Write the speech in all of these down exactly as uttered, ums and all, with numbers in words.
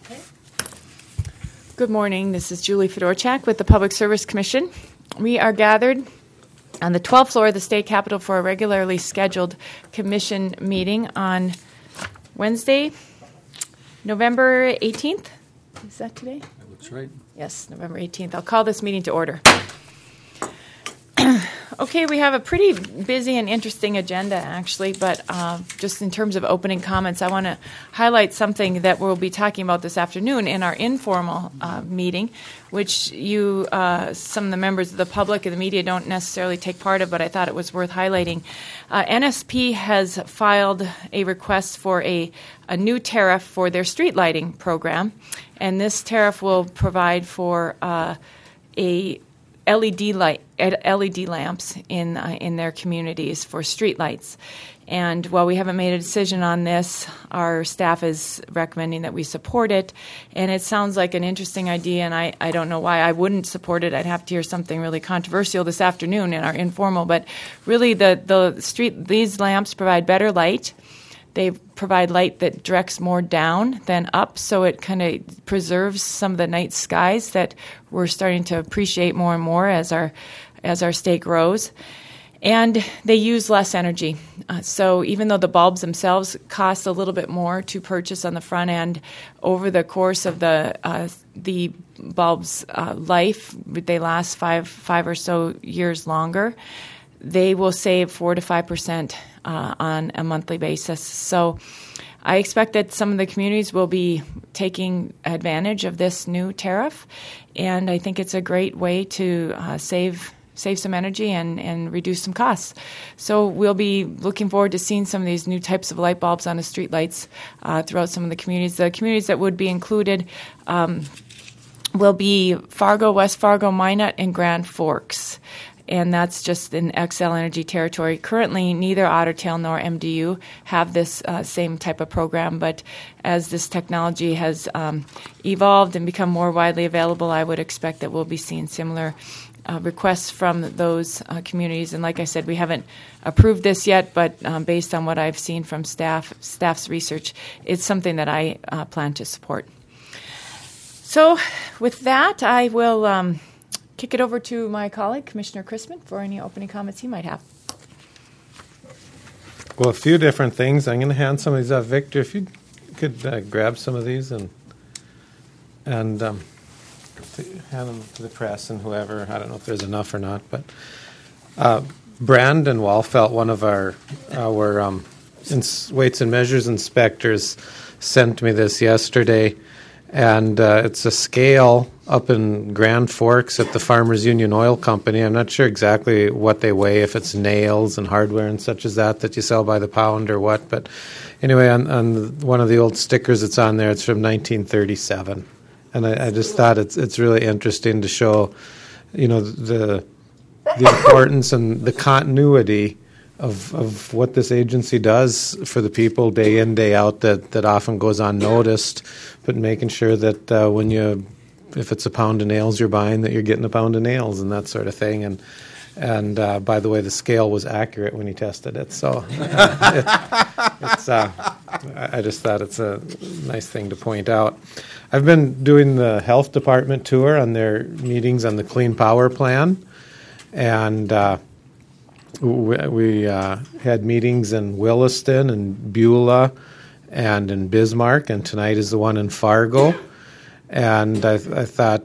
Good morning. This is Julie Fedorchak with the Public Service Commission. We are gathered on the twelfth floor of the State Capitol for a regularly scheduled commission meeting on Wednesday, November eighteenth. Is that today? That looks right. Yes, November eighteenth. I'll call this meeting to order. Okay, we have a pretty busy and interesting agenda, actually, but uh, just in terms of opening comments, I want to highlight something that we'll be talking about this afternoon in our informal uh, meeting, which you, uh, some of the members of the public and the media don't necessarily take part of, but I thought it was worth highlighting. Uh, N S P has filed a request for a, a new tariff for their street lighting program, and this tariff will provide for uh, a L E D light, L E D lamps in uh, in their communities for street lights. And while we haven't made a decision on this, our staff is recommending that we support it. And it sounds like an interesting idea, and I, I don't know why I wouldn't support it. I'd have to hear something really controversial this afternoon in our informal. But really, the, the street these lamps provide better light. They provide light that directs more down than up, so it kind of preserves some of the night skies that we're starting to appreciate more and more as our as our state grows. And they use less energy. Uh, so even though the bulbs themselves cost a little bit more to purchase on the front end, over the course of the uh, the bulb's uh, life, they last five five or so years longer. They will save four to five percent uh, on a monthly basis. So I expect that some of the communities will be taking advantage of this new tariff, and I think it's a great way to uh, save save some energy and, and reduce some costs. So we'll be looking forward to seeing some of these new types of light bulbs on the street lights uh, throughout some of the communities. The communities that would be included um, will be Fargo, West Fargo, Minot, and Grand Forks. And that's just in Xcel Energy territory. Currently, neither Ottertail nor M D U have this uh, same type of program, but as this technology has um, evolved and become more widely available, I would expect that we'll be seeing similar uh, requests from those uh, communities. And like I said, we haven't approved this yet, but um, based on what I've seen from staff, staff's research, it's something that I uh, plan to support. So with that, I will Um, kick it over to my colleague, Commissioner Chrisman, for any opening comments he might have. Well, a few different things. I'm going to hand some of these off. Victor, if you could uh, grab some of these and and um, hand them to the press and whoever. I don't know if there's enough or not, but uh, Brandon Walfelt, one of our our um, ins- weights and measures inspectors, sent me this yesterday. And uh, it's a scale up in Grand Forks at the Farmers Union Oil Company. I'm not sure exactly what they weigh, if it's nails and hardware and such as that that you sell by the pound or what. But anyway, on, on one of the old stickers that's on there, it's from nineteen thirty-seven. And I, I just thought it's it's really interesting to show, you know, the the importance and the continuity of of what this agency does for the people day in, day out, that, that often goes unnoticed, but making sure that uh, when you, if it's a pound of nails you're buying, that you're getting a pound of nails and that sort of thing. And and uh, by the way, the scale was accurate when he tested it. So it, it's uh, I just thought it's a nice thing to point out. I've been doing the health department tour on their meetings on the Clean Power Plan, and uh, We, we uh, had meetings in Williston and Beulah and in Bismarck, and tonight is the one in Fargo. And I, I thought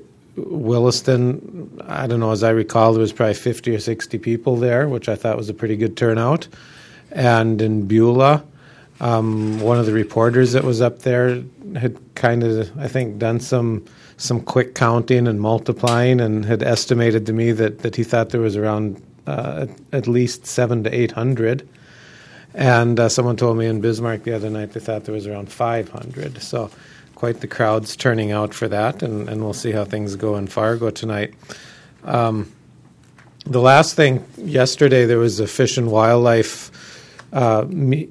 Williston, I don't know, as I recall, there was probably fifty or sixty people there, which I thought was a pretty good turnout. And in Beulah, um, one of the reporters that was up there had kind of, I think, done some some quick counting and multiplying, and had estimated to me that, that he thought there was around Uh, at, at least seven to eight hundred, and uh, someone told me in Bismarck the other night they thought there was around five hundred. So, quite the crowds turning out for that, and, and we'll see how things go in Fargo tonight. Um, the last thing, yesterday there was a Fish and Wildlife uh, me-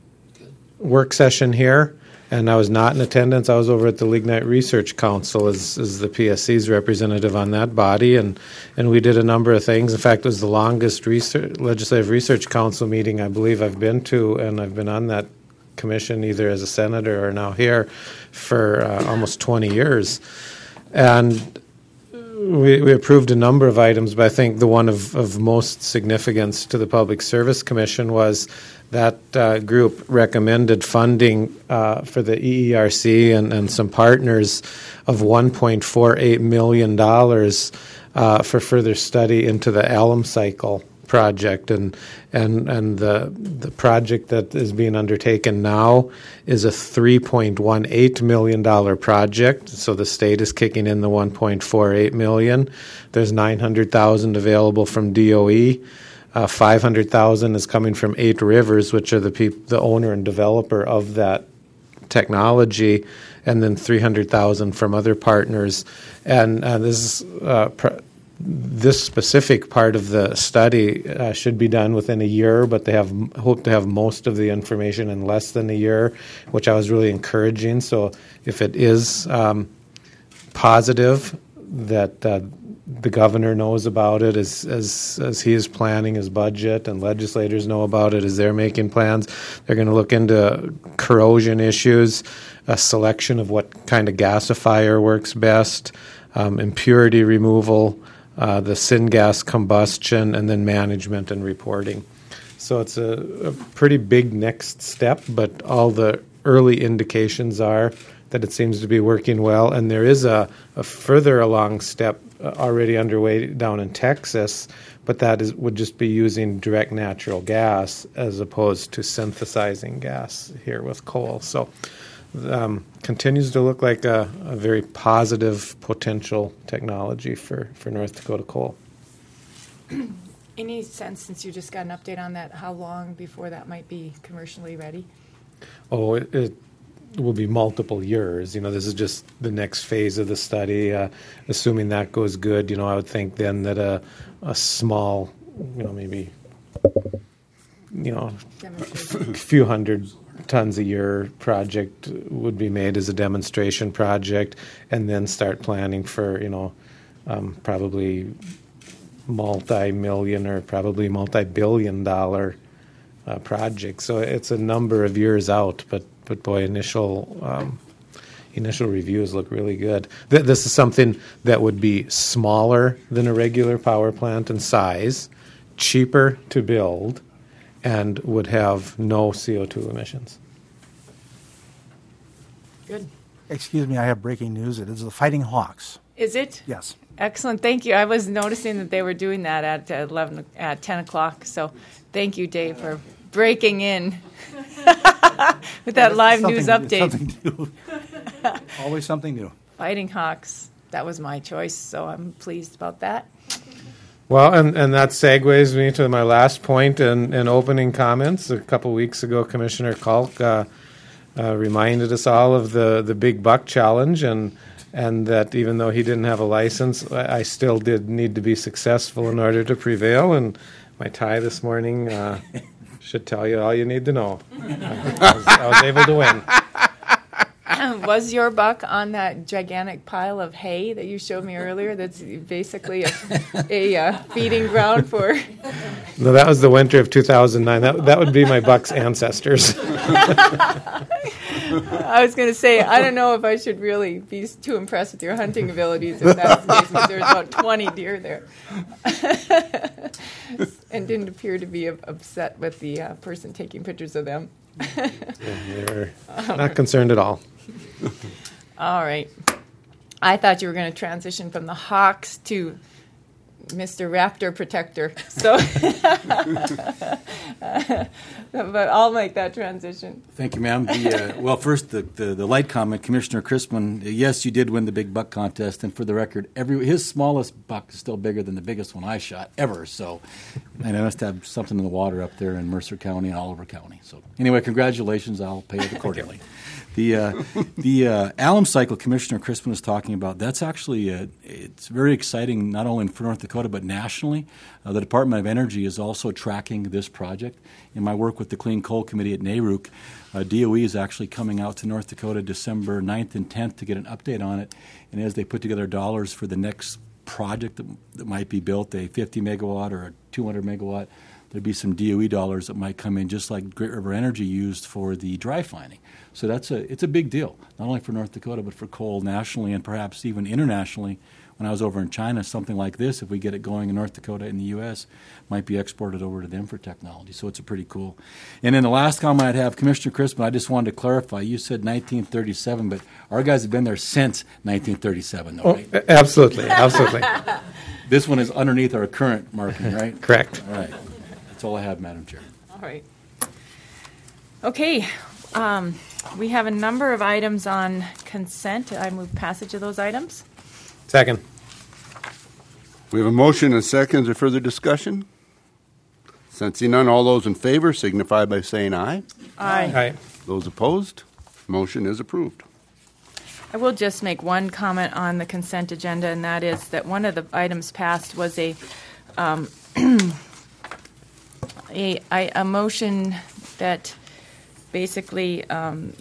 work session here, and I was not in attendance. I was over at the Lignite Research Council as, as the P S C's representative on that body, and, and we did a number of things. In fact, it was the longest research, Legislative Research Council meeting I believe I've been to, and I've been on that commission, either as a senator or now here, for uh, almost twenty years. And we, we approved a number of items, but I think the one of, of most significance to the Public Service Commission was that uh, group recommended funding uh, for the E E R C and, and some partners of one point four eight million dollars uh, for further study into the alum cycle project. And and and the the project that is being undertaken now is a three point one eight million dollars project. So the state is kicking in the one point four eight million dollars. There's nine hundred thousand dollars available from D O E. Uh, five hundred thousand dollars is coming from Eight Rivers, which are the peop- the owner and developer of that technology, and then three hundred thousand dollars from other partners. And uh, this is, uh, pr- this specific part of the study uh, should be done within a year, but they have hope to have most of the information in less than a year, which I was really encouraging. So if it is um, positive, that uh, the governor knows about it as, as as he is planning his budget, and legislators know about it as they're making plans. They're going to look into corrosion issues, a selection of what kind of gasifier works best, um, impurity removal, uh, the syngas combustion, and then management and reporting. So it's a, a pretty big next step, but all the early indications are that it seems to be working well. And there is a, a further along step uh, already underway down in Texas, but that is would just be using direct natural gas as opposed to synthesizing gas here with coal. So um, continues to look like a, a very positive potential technology for, for North Dakota coal. Any sense, since you just got an update on that, how long before that might be commercially ready? Oh, it, it will be multiple years. You know, this is just the next phase of the study. Uh, assuming that goes good, you know, I would think then that a a small, you know, maybe, you know, a few hundred tons a year project would be made as a demonstration project, and then start planning for, you know, um, probably multi-million or probably multi-billion dollar uh, projects. So it's a number of years out, but But boy, initial um, initial reviews look really good. Th- this is something that would be smaller than a regular power plant in size, cheaper to build, and would have no C O two emissions. Good. Excuse me, I have breaking news. It is the Fighting Hawks. Is it? Yes. Excellent. Thank you. I was noticing that they were doing that at eleven at ten o'clock. So, thank you, Dave, for breaking in with that live Something- news update. Something new. Always something new. Fighting Hawks. That was my choice, so I'm pleased about that. Well, and, and that segues me to my last point in, in opening comments. A couple weeks ago, Commissioner Kalk uh, uh, reminded us all of the, the Big Buck Challenge, and and that even though he didn't have a license, I, I still did need to be successful in order to prevail. And my tie this morning uh, should tell you all you need to know. I was, I was able to win. Was your buck on that gigantic pile of hay that you showed me earlier? That's basically a, a uh, feeding ground for. No, that was the winter of two thousand nine. That that would be my buck's ancestors. I was going to say, I don't know if I should really be too impressed with your hunting abilities if that's the case, because there's about twenty deer there. And didn't appear to be upset with the uh, person taking pictures of them. Yeah, they were not concerned at all. All right. I thought you were going to transition from the Hawks to Mister Raptor Protector. So, but I'll make that transition. Thank you, ma'am. The, uh, well, first, the, the, the light comment, Commissioner Crispin, yes, you did win the big buck contest, and for the record, every his smallest buck is still bigger than the biggest one I shot ever, so and I must have something in the water up there in Mercer County and Oliver County. So anyway, congratulations. I'll pay it accordingly. The uh, the uh, alum cycle Commissioner Crispin was talking about, that's actually, uh, it's very exciting not only for North Dakota but nationally. Uh, the Department of Energy is also tracking this project. In my work with the Clean Coal Committee at NARUC, uh, D O E is actually coming out to North Dakota December ninth and tenth to get an update on it. And as they put together dollars for the next project that, that might be built, a fifty megawatt or a two hundred megawatt, there'd be some D O E dollars that might come in, just like Great River Energy used for the dry finding. So that's a it's a big deal, not only for North Dakota, but for coal nationally and perhaps even internationally. When I was over in China, something like this, if we get it going in North Dakota and the U S, might be exported over to them for technology. So it's a pretty cool. And then the last comment I'd have, Commissioner Crispin, I just wanted to clarify. You said nineteen thirty-seven, but our guys have been there since nineteen thirty-seven, though, Oh, right? absolutely, absolutely. This one is underneath our current marking, right? Correct. All right. That's all I have, Madam Chair. All right. Okay. Um, we have a number of items on consent. I move passage of those items. Second. We have a motion and a second. Is there further discussion? Sensing none, all those in favor signify by saying aye. Aye. Aye. Those opposed, motion is approved. I will just make one comment on the consent agenda, and that is that one of the items passed was a um, a, I- a motion that basically um,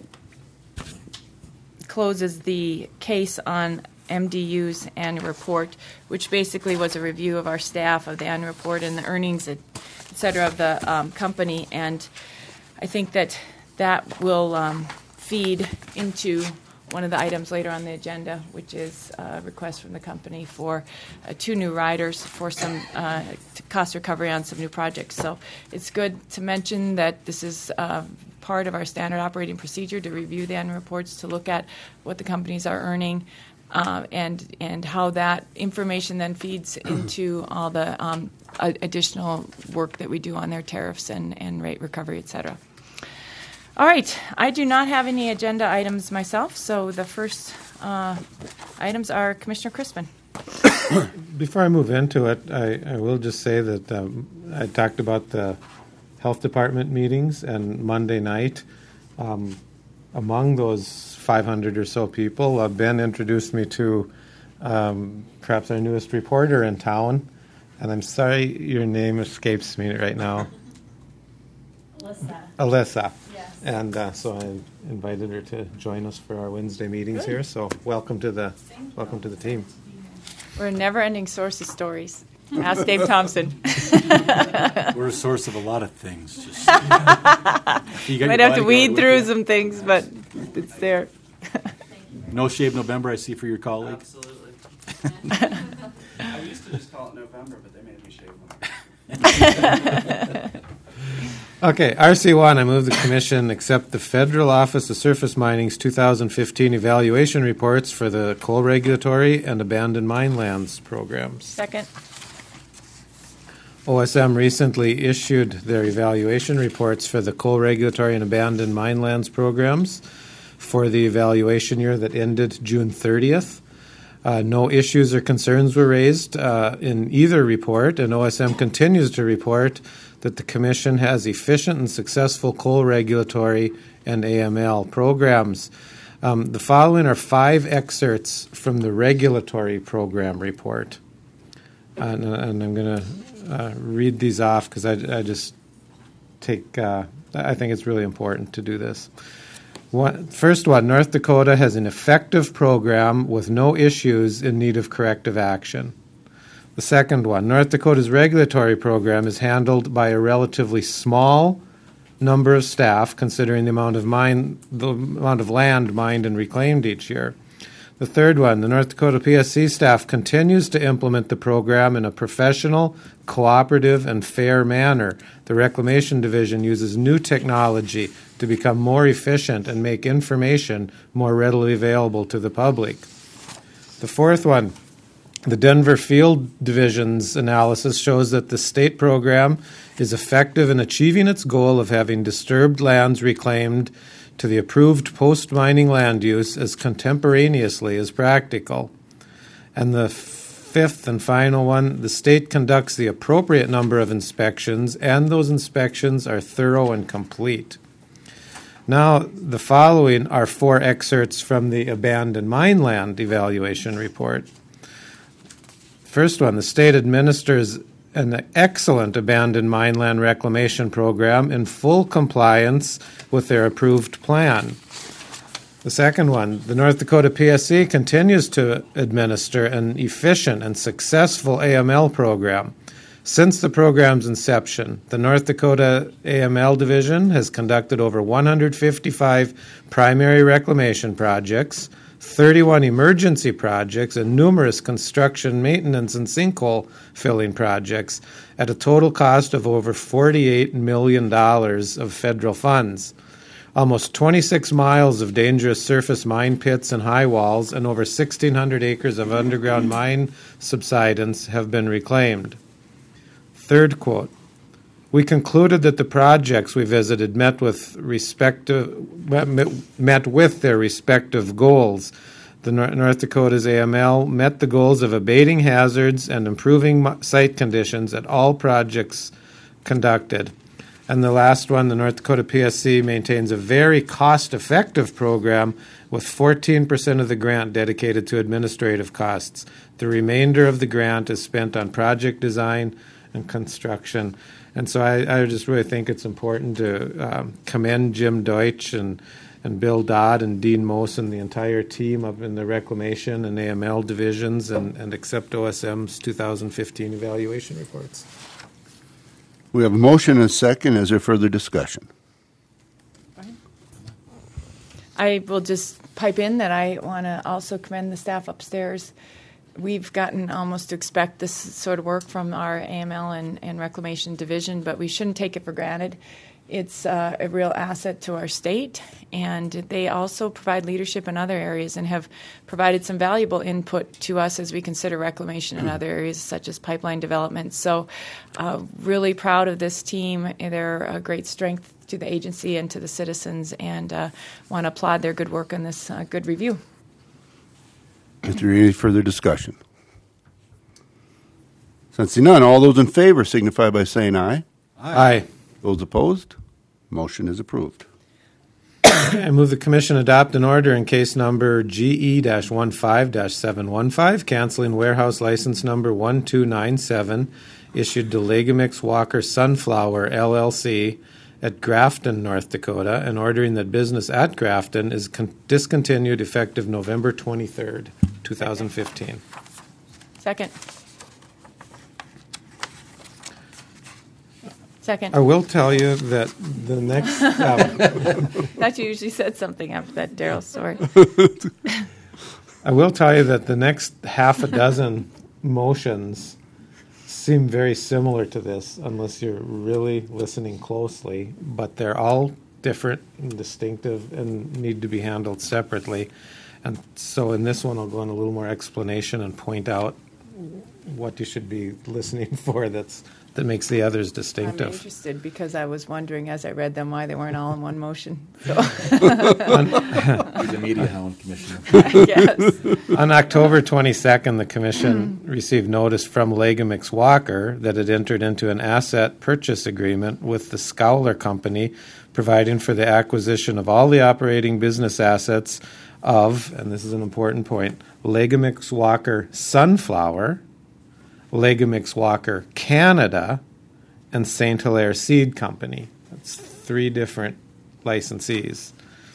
closes the case on M D U's annual report, which basically was a review of our staff, of the annual report and the earnings, et et cetera, of the um, company. And I think that that will um, feed into one of the items later on the agenda, which is a request from the company for uh, two new riders for some uh, cost recovery on some new projects. So it's good to mention that this is uh, part of our standard operating procedure to review the annual reports, to look at what the companies are earning, uh, and and how that information then feeds into all the um, a- additional work that we do on their tariffs and, and rate recovery, et cetera. All right. I do not have any agenda items myself, so the first uh, items are Commissioner Crispin. Before I move into it, I, I will just say that um, I talked about the health department meetings, and Monday night, um, among those five hundred or so people, uh, Ben introduced me to um, perhaps our newest reporter in town, and I'm sorry your name escapes me right now. Alyssa. Alyssa. Yes. And uh, so I invited her to join us for our Wednesday meetings here. So welcome to the welcome to the team. We're a never-ending source of stories. Ask Dave Thompson. We're a source of a lot of things. Just, you got Might your have to bodyguard weed with through you? some things, but it's there. No Shave November, I see for your colleague. Absolutely. I used to just call it November, but they made me shave one. Okay, R C one, I move the Commission accept the Federal Office of Surface Mining's two thousand fifteen evaluation reports for the coal regulatory and abandoned mine lands programs. Second. O S M recently issued their evaluation reports for the coal regulatory and abandoned mine lands programs for the evaluation year that ended June thirtieth. Uh, no issues or concerns were raised uh, in either report, and O S M continues to report that the Commission has efficient and successful coal regulatory and A M L programs. Um, the following are five excerpts from the regulatory program report. And, and I'm going to uh, read these off because I, I just take, uh, I think it's really important to do this. One, first one, North Dakota has an effective program with no issues in need of corrective action. The second one, North Dakota's regulatory program is handled by a relatively small number of staff, considering the amount of mine, the amount of land mined and reclaimed each year. The third one, the North Dakota P S C staff continues to implement the program in a professional, cooperative, and fair manner. The Reclamation Division uses new technology to become more efficient and make information more readily available to the public. The fourth one, the Denver Field Division's analysis shows that the state program is effective in achieving its goal of having disturbed lands reclaimed to the approved post-mining land use as contemporaneously as practical. And the fifth and final one, the state conducts the appropriate number of inspections, and those inspections are thorough and complete. Now, the following are four excerpts from the abandoned mine land evaluation report. First one, the state administers an excellent abandoned mine land reclamation program in full compliance with their approved plan. The second one, the North Dakota P S C continues to administer an efficient and successful A M L program. Since the program's inception, the North Dakota A M L Division has conducted over one hundred fifty-five primary reclamation projects, thirty-one emergency projects, and numerous construction, maintenance, and sinkhole filling projects at a total cost of over forty-eight million dollars of federal funds. Almost twenty-six miles of dangerous surface mine pits and high walls and over sixteen hundred acres of underground mine subsidence have been reclaimed. Third quote, we concluded that the projects we visited met with respective met with their respective goals. The North Dakota's A M L met the goals of abating hazards and improving site conditions at all projects conducted. And the last one, the North Dakota P S C maintains a very cost-effective program with fourteen percent of the grant dedicated to administrative costs. The remainder of the grant is spent on project design and construction. And so I, I just really think it's important to um, commend Jim Deutsch and, and Bill Dodd and Dean Mosen, the entire team up in the reclamation and A M L divisions, and, and accept O S M's two thousand fifteen evaluation reports. We have a motion and a second. Is there further discussion? I will just pipe in that I want to also commend the staff upstairs. We've gotten almost to expect this sort of work from our A M L and, and Reclamation Division, but we shouldn't take it for granted. It's uh, a real asset to our state, and they also provide leadership in other areas and have provided some valuable input to us as we consider reclamation in other areas, such as pipeline development. So uh, really proud of this team. They're a great strength to the agency and to the citizens, and uh, want to applaud their good work on this uh, good review. Is there any further discussion? Sensing none, all those in favor signify by saying aye. Aye. Those opposed? Motion is approved. I move the Commission adopt an order in case number G E fifteen seven one five, canceling warehouse license number one two nine seven, issued to Legamix Walker Sunflower, L L C, at Grafton, North Dakota, and ordering that business at Grafton is con- discontinued effective November twenty-third, twenty fifteen. Second. Second. I will tell you that the next... Uh, Thought you usually said something after that Daryl story. I will tell you that the next half a dozen motions seem very similar to this, unless you're really listening closely, but they're all different and distinctive and need to be handled separately. And so in this one, I'll go into a little more explanation and point out what you should be listening for that's that makes the others distinctive. I'm interested because I was wondering as I read them why they weren't all in one motion. So. He's a media hound, Commissioner. Yes. On October twenty-second, the Commission received notice from Legamix Walker that it entered into an asset purchase agreement with the Scowler Company, providing for the acquisition of all the operating business assets of, and this is an important point, Legamix Walker Sunflower, Legamix Walker Canada, and Saint Hilaire Seed Company. That's three different licensees.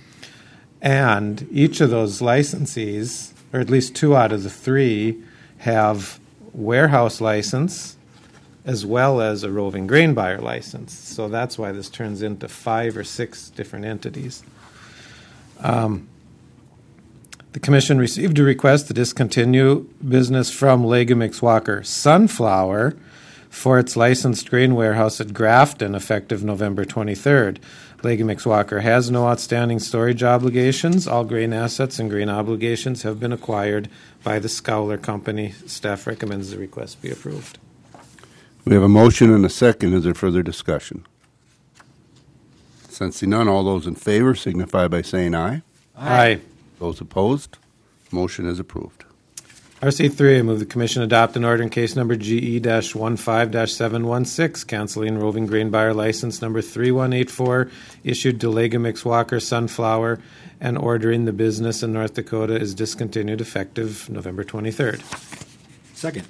And each of those licensees, or at least two out of the three, have warehouse license as well as a roving grain buyer license. So that's why this turns into five or six different entities. Um, The Commission received a request to discontinue business from Legamix Walker Sunflower for its licensed grain warehouse at Grafton, effective November twenty-third. Legamix Walker has no outstanding storage obligations. All grain assets and grain obligations have been acquired by the Scowler Company. Staff recommends the request be approved. We have a motion and a second. Is there further discussion? Sensing none, all those in favor signify by saying aye. Aye. Those opposed? Motion is approved. R C three, I move the Commission adopt an order in case number G E fifteen seven one six, canceling roving grain buyer license number three one eight four, issued to Legamix Walker Sunflower, and ordering the business in North Dakota is discontinued effective November twenty-third. Second.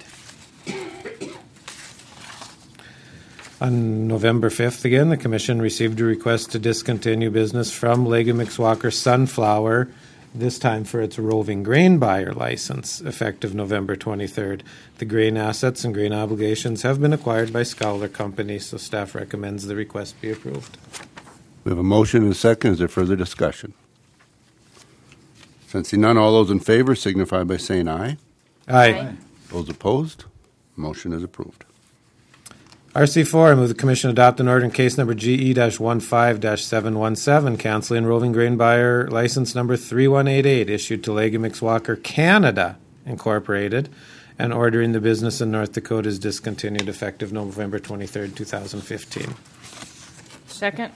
On November fifth, again, the Commission received a request to discontinue business from Legamix Walker Sunflower this time for its roving grain buyer license, effective November twenty-third. The grain assets and grain obligations have been acquired by Scowler Company, so staff recommends the request be approved. We have a motion and a second. Is there further discussion? Sensing none, all those in favor signify by saying aye. Aye. Those opposed, motion is approved. R C four, I move the Commission adopt an order in case number G E fifteen seven one seven, canceling roving grain buyer license number three one eight eight, issued to Legumix Walker Canada Incorporated, and ordering the business in North Dakota is discontinued effective November twenty-third, twenty fifteen. Second.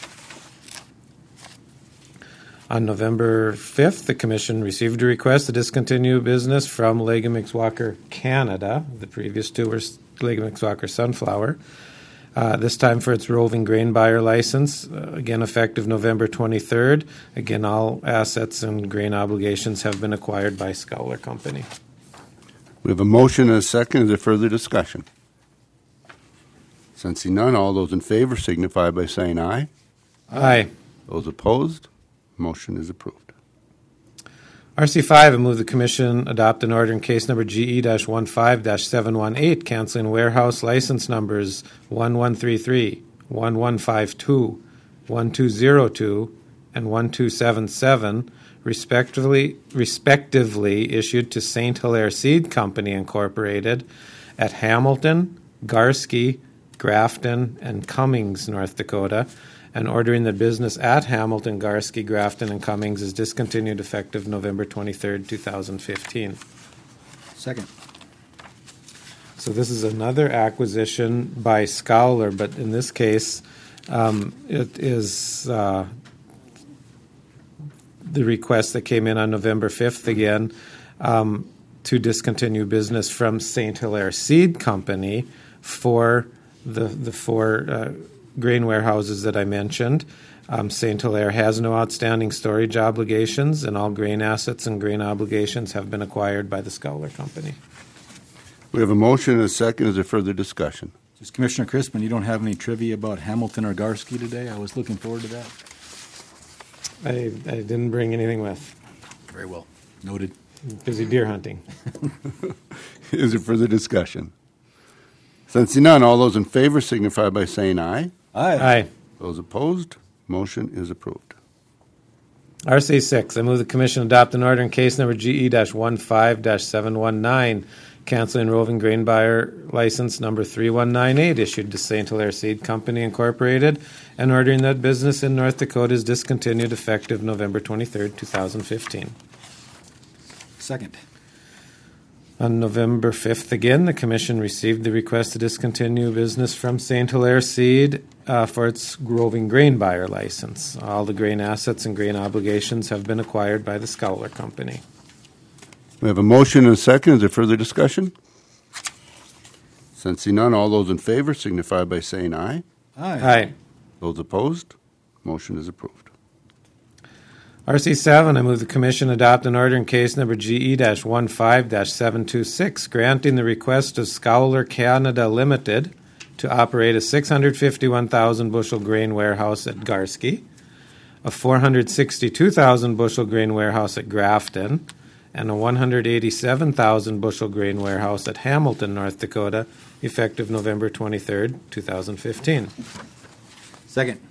On November fifth, the Commission received a request to discontinue business from Legumix Walker Canada. The previous two were Legumix Walker Sunflower. Uh, this time for its roving grain buyer license, uh, again effective November twenty-third. Again, all assets and grain obligations have been acquired by Scowler Company. We have a motion and a second. Is there further discussion? Sensing none, all those in favor signify by saying aye. Aye. Those opposed, motion is approved. R C five, I move the Commission adopt an order in case number G E fifteen seven one eight, canceling warehouse license numbers one one three three, one one five two, one two zero two, and one two seven seven, respectively, respectively issued to Saint Hilaire Seed Company Incorporated at Hamilton, Garsky, Grafton, and Cummings, North Dakota, and ordering the business at Hamilton, Garsky, Grafton, and Cummings is discontinued effective November twenty-third, twenty fifteen. Second. So this is another acquisition by Scowler, but in this case, um, it is uh, the request that came in on November fifth again um, to discontinue business from Saint Hilaire Seed Company for the, the four uh, grain warehouses that I mentioned. Um, Saint Hilaire has no outstanding storage obligations, and all grain assets and grain obligations have been acquired by the Scowler Company. We have a motion and a second. Is there further discussion? Just Commissioner Crispin, you don't have any trivia about Hamilton or Garsky today? I was looking forward to that. I, I didn't bring anything with. Very well. Noted. Busy deer hunting. Is there further discussion? Sensing none, all those in favor signify by saying aye. Aye. Those opposed, motion is approved. R C six, I move the Commission adopt an order in case number G E fifteen seven one nine, canceling roving grain buyer license number three one nine eight, issued to Saint Hilaire Seed Company Incorporated, and ordering that business in North Dakota is discontinued effective November twenty-third, twenty fifteen. Second. On November fifth, again, the Commission received the request to discontinue business from Saint Hilaire Seed uh, for its roving grain buyer license. All the grain assets and grain obligations have been acquired by the Scowler Company. We have a motion and a second. Is there further discussion? Sensing none, all those in favor signify by saying aye. Aye. Those opposed, motion is approved. R C seven, I move the Commission adopt an order in case number G E fifteen seven two six, granting the request of Scowler Canada Limited to operate a six hundred fifty-one thousand bushel grain warehouse at Garsky, a four hundred sixty-two thousand bushel grain warehouse at Grafton, and a one hundred eighty-seven thousand bushel grain warehouse at Hamilton, North Dakota, effective November twenty-third, twenty fifteen. Second.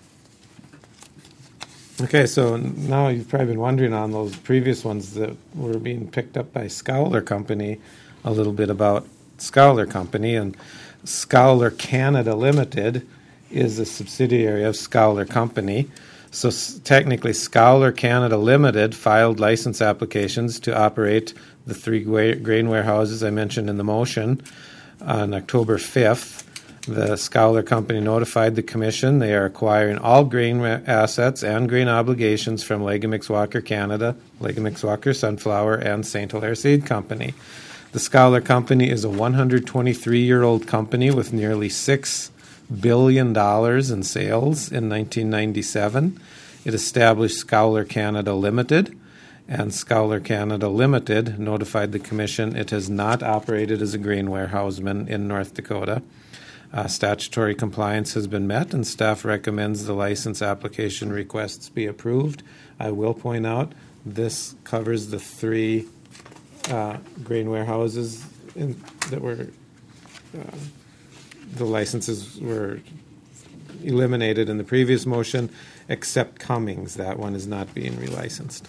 Okay, so now you've probably been wondering on those previous ones that were being picked up by Scowler Company, a little bit about Scowler Company. And Scowler Canada Limited is a subsidiary of Scowler Company. So s- technically, Scowler Canada Limited filed license applications to operate the three gra- grain warehouses I mentioned in the motion on October fifth. The Scowler Company notified the Commission they are acquiring all grain assets and grain obligations from Legumix Walker Canada, Legumix Walker Sunflower, and Saint Hilaire Seed Company. The Scowler Company is a one hundred twenty-three-year-old company with nearly six billion dollars in sales in nineteen ninety-seven. It established Scowler Canada Limited, and Scowler Canada Limited notified the Commission it has not operated as a grain warehouseman in North Dakota. Uh, statutory compliance has been met, and staff recommends the license application requests be approved. I will point out this covers the three uh, grain warehouses in, that were uh, the licenses were eliminated in the previous motion, except Cummings. That one is not being relicensed.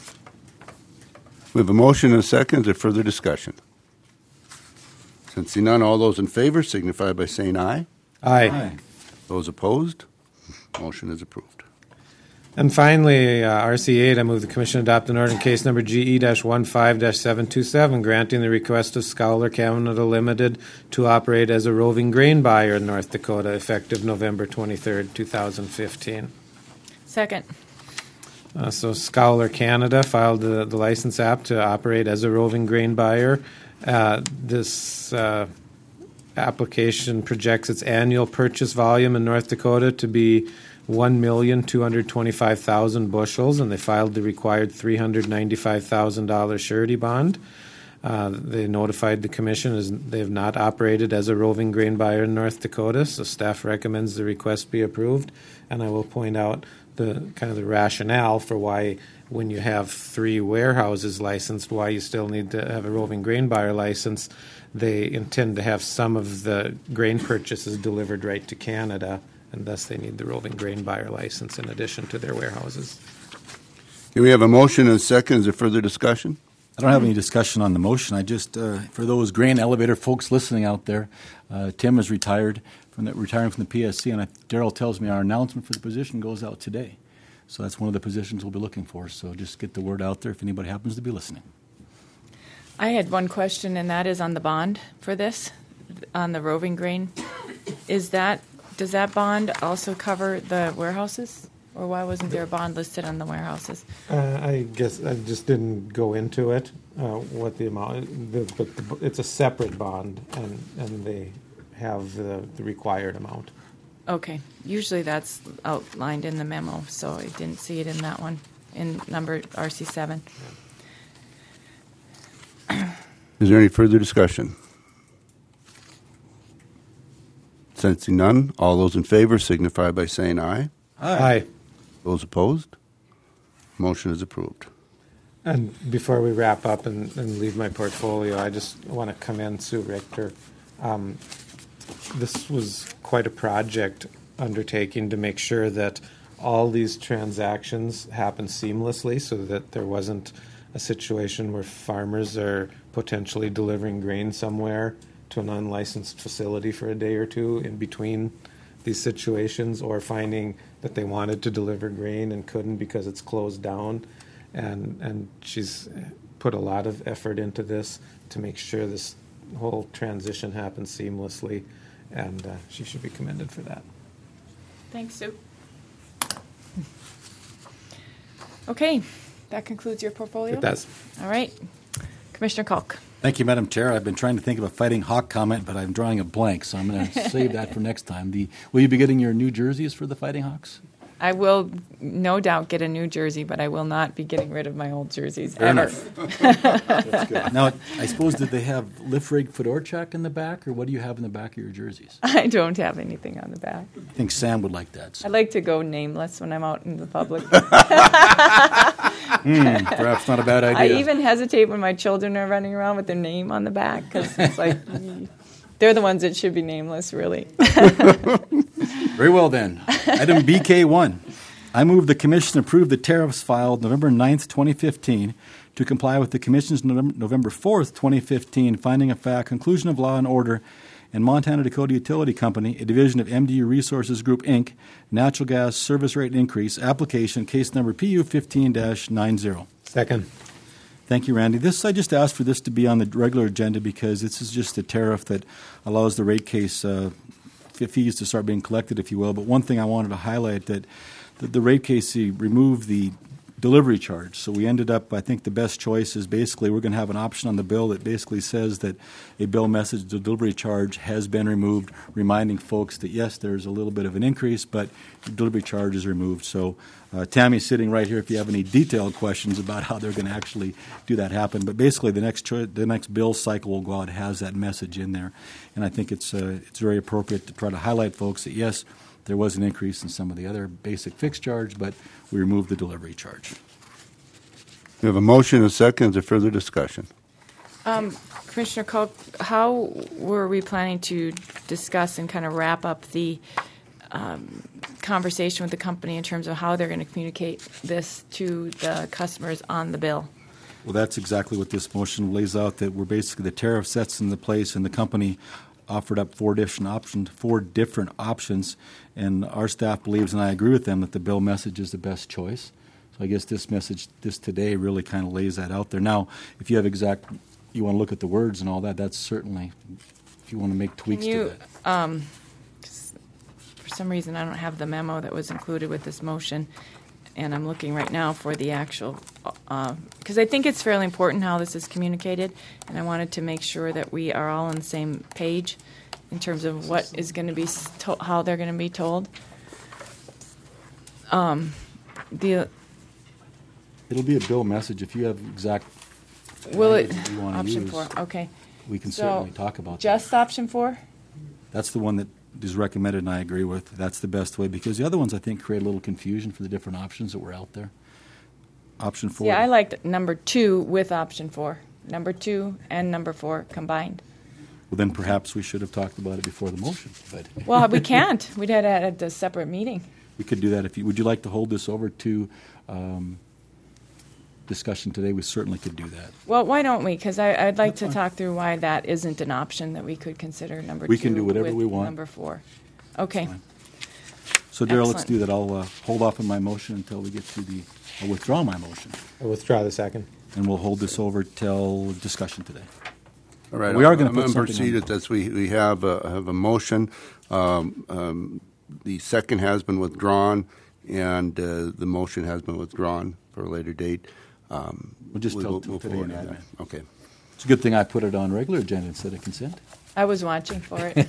We have a motion and a second. Is there further discussion? Since seeing none, all those in favor signify by saying aye. Aye. Those opposed, motion is approved. And finally, uh, R C eight, I move the Commission adopt an order in case number G E fifteen seven two seven, granting the request of Scowler Canada Limited to operate as a roving grain buyer in North Dakota, effective November twenty-third, two thousand fifteen. Second. Uh, so Scowler Canada filed the, the license app to operate as a roving grain buyer. Uh, this uh, application projects its annual purchase volume in North Dakota to be one million two hundred twenty-five thousand bushels, and they filed the required three hundred ninety-five thousand dollars surety bond. Uh, they notified the Commission as they have not operated as a roving grain buyer in North Dakota, so staff recommends the request be approved. And I will point out the kind of the rationale for why, when you have three warehouses licensed, why you still need to have a roving grain buyer license. They intend to have some of the grain purchases delivered right to Canada, and thus they need the roving grain buyer license in addition to their warehouses. Here we have a motion and a second. Is there further discussion? I don't have any discussion on the motion. I just, uh, for those grain elevator folks listening out there, uh, Tim is retired from the, retiring from the P S C, and I, Daryl tells me our announcement for the position goes out today. So that's one of the positions we'll be looking for. So just get the word out there if anybody happens to be listening. I had one question, and that is on the bond for this, on the roving grain. Is that, does that bond also cover the warehouses? Or why wasn't there a bond listed on the warehouses? Uh, I guess I just didn't go into it, uh, what the amount, the, but the, it's a separate bond, and, and they have the, the required amount. Okay. Usually that's outlined in the memo, so I didn't see it in that one, in number R C seven. Is there any further discussion? Sensing none, all those in favor signify by saying aye. Aye. Those opposed, motion is approved. And before we wrap up and, and leave my portfolio, I just want to commend Sue Richter. Um, this was quite a project undertaking to make sure that all these transactions happen seamlessly, so that there wasn't a situation where farmers are potentially delivering grain somewhere to an unlicensed facility for a day or two in between these situations, or finding that they wanted to deliver grain and couldn't because it's closed down. And and she's put a lot of effort into this to make sure this whole transition happens seamlessly, and uh, she should be commended for that. Thanks, Sue. Okay, that concludes your portfolio? It does. All right. Commissioner Kalk. Thank you, Madam Chair. I've been trying to think of a Fighting Hawk comment, but I'm drawing a blank, so I'm going to save that for next time. The, will you be getting your new jerseys for the Fighting Hawks? I will no doubt get a new jersey, but I will not be getting rid of my old jerseys Fair ever. enough. Now, I suppose, did they have Liftrig Fedorchak in the back, or what do you have in the back of your jerseys? I don't have anything on the back. I think Sam would like that. So. I like to go nameless when I'm out in the public. mm, perhaps not a bad I idea. even hesitate when my children are running around with their name on the back, because it's like they're the ones that should be nameless, really. Very well, then. Item B K one. I move the Commission approve the tariffs filed November ninth, twenty fifteen, to comply with the Commission's November fourth, twenty fifteen, finding of fact, conclusion of law and order, and Montana Dakota Utility Company, a division of M D U Resources Group, Incorporated, natural gas service rate increase, application, case number P U fifteen dash ninety. Second. Thank you, Randy. This I just asked for this to be on the regular agenda because this is just a tariff that allows the rate case uh, fees to start being collected, if you will. But one thing I wanted to highlight, that the, the rate case removed the delivery charge. So we ended up, I think the best choice is basically we're going to have an option on the bill that basically says that a bill message delivery charge has been removed, reminding folks that, yes, there's a little bit of an increase, but the delivery charge is removed. So uh, Tammy's sitting right here if you have any detailed questions about how they're going to actually do that happen. But basically the next cho- the next bill cycle will go out has that message in there. And I think it's uh, it's very appropriate to try to highlight folks that, yes, there was an increase in some of the other basic fixed charge, but we removed the delivery charge. We have a motion and a second. Is there further discussion? Um, Commissioner Culp, how were we planning to discuss and kind of wrap up the um, conversation with the company in terms of how they're going to communicate this to the customers on the bill? Well, that's exactly what this motion lays out, that we're basically the tariff sets into place and the company offered up four different options, four different options, and our staff believes, and I agree with them, that the bill message is the best choice. So I guess this message, this today, really kind of lays that out there. Now, if you have exact, you want to look at the words and all that, that's certainly, if you want to make tweaks Can you, to that. um, for some reason, I don't have the memo that was included with this motion, and I'm looking right now for the actual, because uh, I think it's fairly important how this is communicated, and I wanted to make sure that we are all on the same page in terms of what is going to be, to- how they're going to be told. Um, the It'll be a bill message if you have exact. will it language that you want to option use, four? Okay, We can So, certainly talk about that. just option four. That's the one that is recommended, and I agree with. That's the best way, because the other ones, I think, create a little confusion for the different options that were out there. Option four. Yeah, I liked number two with option four. Number two and number four combined. Well, then perhaps we should have talked about it before the motion, but Well, we can't. We'd had it at a separate meeting. we could do that. If you, would you like to hold this over to um, discussion today? We certainly could do that. Well, why don't we? Because I'd like to talk through why that isn't an option that we could consider number two. We can do whatever with we want. Number four. Okay. Fine. So, Darrell, let's Excellent. do that. I'll uh, hold off on my motion until we get to the, I'll withdraw my motion, I withdraw the second. and we'll hold this over till discussion today. All right. We are gonna I'm put gonna something proceed on. at this. We, we have a, have a motion. Um, um, the second has been withdrawn, and uh, the motion has been withdrawn for a later date. Um, We'll just we tell will to move today forward in on admin. that. Okay. It's a good thing I put it on regular agenda instead of consent. I was watching for it.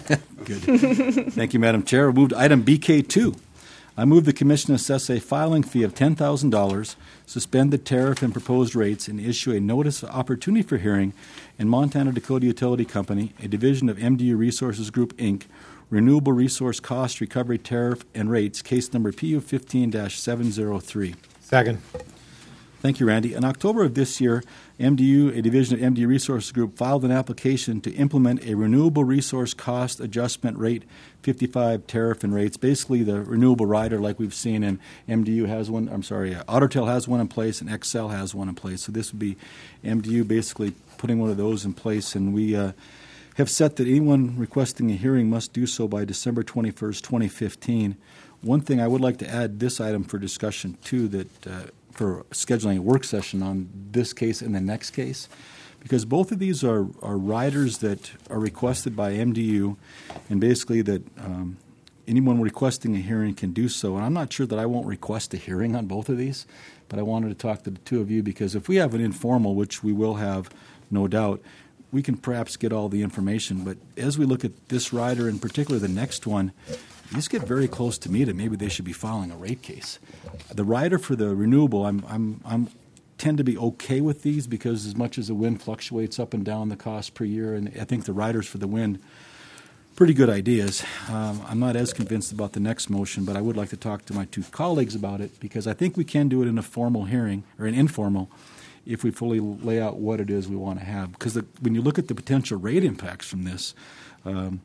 Good. Thank you, Madam Chair. We'll move to item B K two. I move the Commission assess a filing fee of ten thousand dollars, suspend the tariff and proposed rates, and issue a notice of opportunity for hearing in Montana Dakota Utility Company, a division of M D U Resources Group, Incorporated, Renewable Resource Cost Recovery Tariff and Rates, case number P U fifteen dash seven oh three. Second. Thank you, Randy. In October of this year, M D U, a division of M D U Resources Group, filed an application to implement a Renewable Resource Cost Adjustment Rate fifty-five tariff and rates, basically the renewable rider like we've seen, and M D U has one, I'm sorry, uh, Ottertail has one in place, and Excel has one in place. So this would be M D U basically putting one of those in place, and we uh, have set that anyone requesting a hearing must do so by December twenty-first, twenty fifteen. One thing I would like to add this item for discussion, too, that uh, for scheduling a work session on this case and the next case, because both of these are, are riders that are requested by M D U, and basically that um, anyone requesting a hearing can do so. And I'm not sure that I won't request a hearing on both of these, but I wanted to talk to the two of you, because if we have an informal, which we will have, no doubt, we can perhaps get all the information. But as we look at this rider, in particular the next one, these get very close to me that maybe they should be filing a rate case. The rider for the renewable, I'm, I'm, I'm tend to be okay with these, because as much as the wind fluctuates up and down the cost per year, and I think the riders for the wind, pretty good ideas. Um, I'm not as convinced about the next motion, but I would like to talk to my two colleagues about it, because I think we can do it in a formal hearing or an informal if we fully lay out what it is we want to have. Because the, when you look at the potential rate impacts from this, um,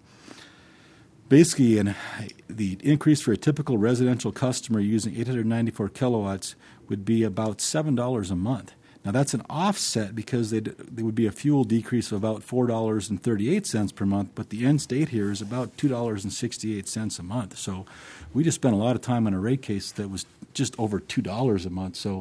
basically, in, the increase for a typical residential customer using eight hundred ninety-four kilowatts would be about seven dollars a month. Now, that's an offset because they'd, there would be a fuel decrease of about four dollars and thirty-eight cents per month, but the end state here is about two dollars and sixty-eight cents a month. So we just spent a lot of time on a rate case that was just over two dollars a month. So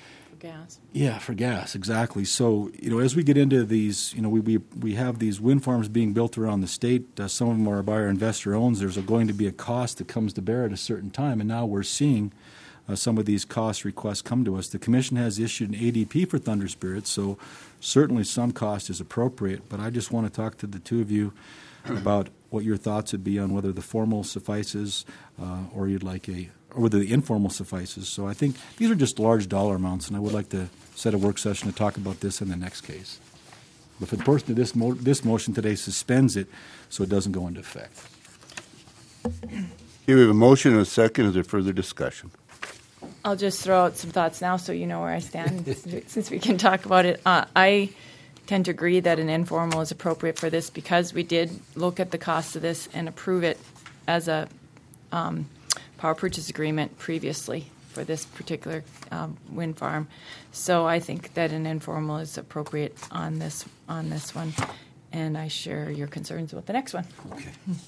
Gas. yeah, for gas, exactly. So, you know, as we get into these, you know, we we, we have these wind farms being built around the state. Uh, some of them are by our investor owns. There's a, going to be a cost that comes to bear at a certain time, and now we're seeing uh, some of these cost requests come to us. The Commission has issued an A D P for Thunder Spirit, so certainly some cost is appropriate, but I just want to talk to the two of you about what your thoughts would be on whether the formal suffices uh, or you'd like a, or whether the informal suffices. So I think these are just large dollar amounts, and I would like to set a work session to talk about this in the next case. But for the person of this, mo- this motion today suspends it so it doesn't go into effect. Here we have a motion and a second. Is there further discussion? I'll just throw out some thoughts now so you know where I stand, since we can talk about it. Uh, I tend to agree that an informal is appropriate for this because we did look at the cost of this and approve it as a um, power purchase agreement previously for this particular um, wind farm. So I think that an informal is appropriate on this on this one, and I share your concerns about the next one. Okay.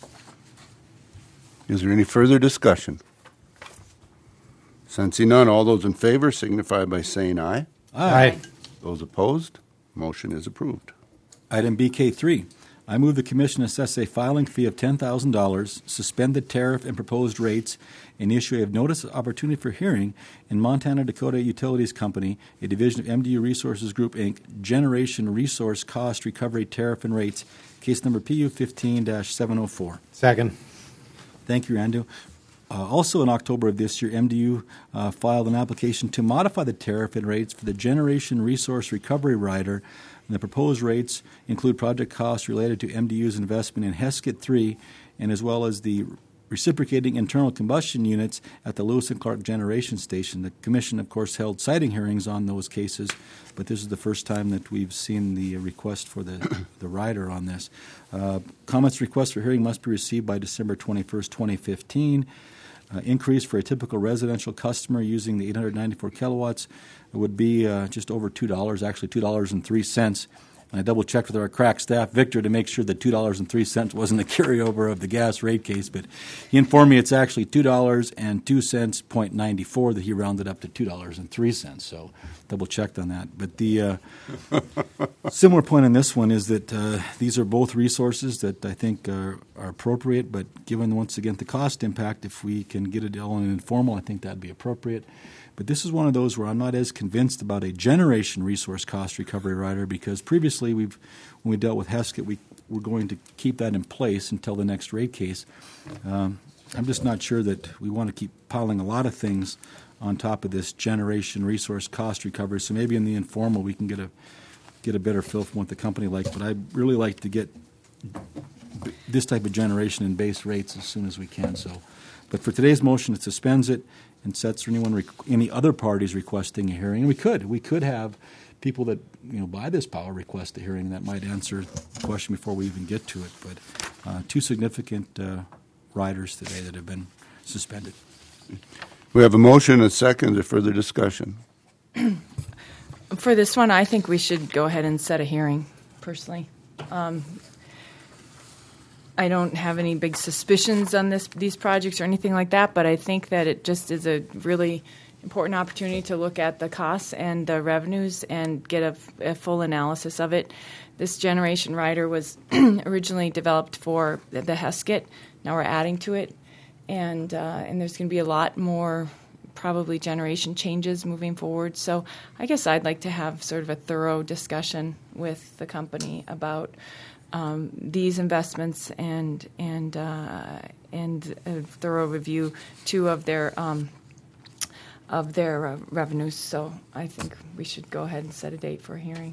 Is there any further discussion? Sensing none, all those in favor signify by saying aye. Aye. Those opposed, motion is approved. Item B K three, I move the Commission assess a filing fee of ten thousand dollars, suspend the tariff and proposed rates, and issue a notice of opportunity for hearing in Montana Dakota Utilities Company, a division of M D U Resources Group, Incorporated, Generation Resource Cost Recovery Tariff and Rates, case number P U fifteen dash seven oh four. Second. Thank you, Randu. Uh, also in October of this year, M D U uh, filed an application to modify the tariff and rates for the Generation Resource Recovery Rider. And the proposed rates include project costs related to M D U's investment in Heskett three, and as well as the reciprocating internal combustion units at the Lewis and Clark Generation Station. The Commission, of course, held citing hearings on those cases, but this is the first time that we've seen the request for the, the rider on this. Uh, comments requests for hearing must be received by December twenty-first, twenty fifteen. Uh, increase for a typical residential customer using the eight hundred ninety-four kilowatts would be uh, just over two dollars, actually two dollars and three cents. And I double-checked with our crack staff, Victor, to make sure that two dollars and three cents wasn't a carryover of the gas rate case, but he informed me it's actually two dollars and two cents point nine four that he rounded up to two dollars and three cents, so double-checked on that. But the uh, similar point on this one is that uh, these are both resources that I think are, are appropriate, but given, once again, the cost impact, if we can get it all in an informal, I think that would be appropriate. But this is one of those where I'm not as convinced about a generation resource cost recovery rider, because previously we've, when we dealt with Heskett, we were going to keep that in place until the next rate case. Um, I'm just not sure that we want to keep piling a lot of things on top of this generation resource cost recovery. So maybe in the informal we can get a get a better feel from what the company likes. But I'd really like to get this type of generation in base rates as soon as we can. So, but for today's motion, it suspends it and sets for anyone, rec- any other parties requesting a hearing. And we could. We could have people that, you know, buy this power request a hearing. That might answer the question before we even get to it. But uh, two significant uh, riders today that have been suspended. We have a motion and a second. Is there further discussion? For this one, I think we should go ahead and set a hearing, personally. Um, I don't have any big suspicions on this these projects or anything like that, but I think that it just is a really important opportunity to look at the costs and the revenues and get a, a full analysis of it. This generation rider was originally developed for the, the Heskett. Now we're adding to it, and uh, and there's going to be a lot more probably generation changes moving forward. So I guess I'd like to have sort of a thorough discussion with the company about Um, these investments and and uh, and a thorough review too of their um, of their uh, revenues. So I think we should go ahead and set a date for a hearing.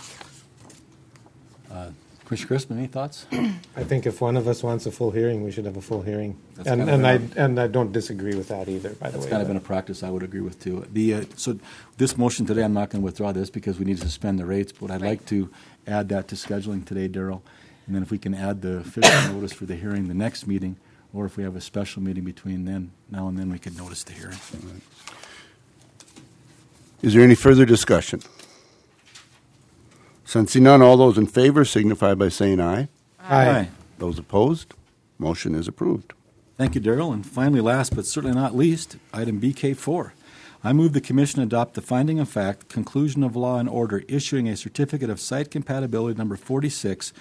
Uh, Commissioner Crispin, any thoughts? I think if one of us wants a full hearing, we should have a full hearing. That's And, kind of and I a- and I don't disagree with that either, by the That's way. kind of been a practice I would agree with, too. The uh, so this motion today, I'm not going to withdraw this because we need to suspend the rates, but I'd Right. like to add that to scheduling today, Darrell. And then if we can add the official notice for the hearing the next meeting, or if we have a special meeting between then, now and then, we could notice the hearing. Is there any further discussion? Sensing none, all those in favor signify by saying aye. Aye. Those opposed, motion is approved. Thank you, Darrell. And finally, last but certainly not least, item B K four. I move the Commission adopt the finding of fact, conclusion of law and order, issuing a certificate of site compatibility number forty-six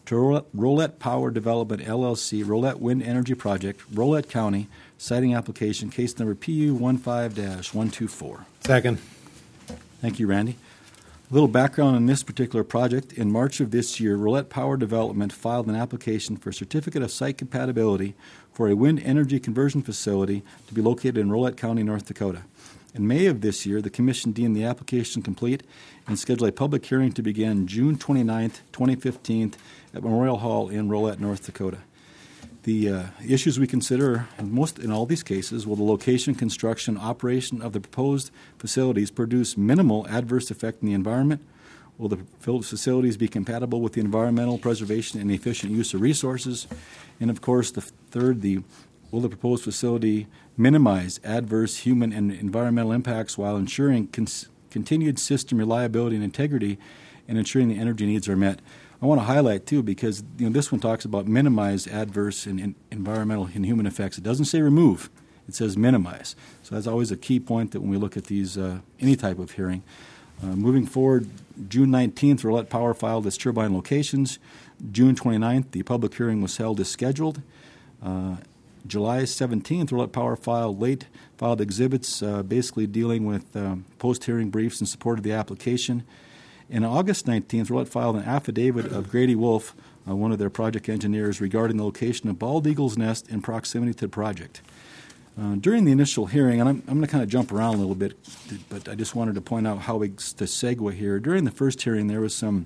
to Rolette, Rolette Power Development, L L C, Rolette Wind Energy Project, Rolette County, siting application, case number P U fifteen dash one two four. Second. Thank you, Randy. A little background on this particular project. In March of this year, Rolette Power Development filed an application for a certificate of site compatibility for a wind energy conversion facility to be located in Rolette County, North Dakota. In May of this year, the Commission deemed the application complete and scheduled a public hearing to begin June twenty-ninth, twenty fifteen at Memorial Hall in Rolette, North Dakota. The uh, issues we consider in most in all these cases: will the location, construction, operation of the proposed facilities produce minimal adverse effect in the environment? Will the facilities be compatible with the environmental preservation and efficient use of resources? And of course, the third, the will the proposed facility minimize adverse human and environmental impacts while ensuring cons- continued system reliability and integrity and ensuring the energy needs are met? I want to highlight, too, because you know this one talks about minimize adverse and, and environmental and human effects. It doesn't say remove. It says minimize. So that's always a key point that when we look at these uh, any type of hearing. Uh, moving forward, June nineteenth, Rolette Power filed its turbine locations. June twenty-ninth, the public hearing was held as scheduled. Uh, July seventeenth, Rolette Power filed late filed exhibits uh, basically dealing with um, post-hearing briefs in support of the application. In August nineteenth, Rolette filed an affidavit of Grady Wolf, uh, one of their project engineers, regarding the location of Bald Eagle's Nest in proximity to the project. Uh, during the initial hearing, and I'm, I'm going to kind of jump around a little bit, but I just wanted to point out how we, to segue here. During the first hearing, there was some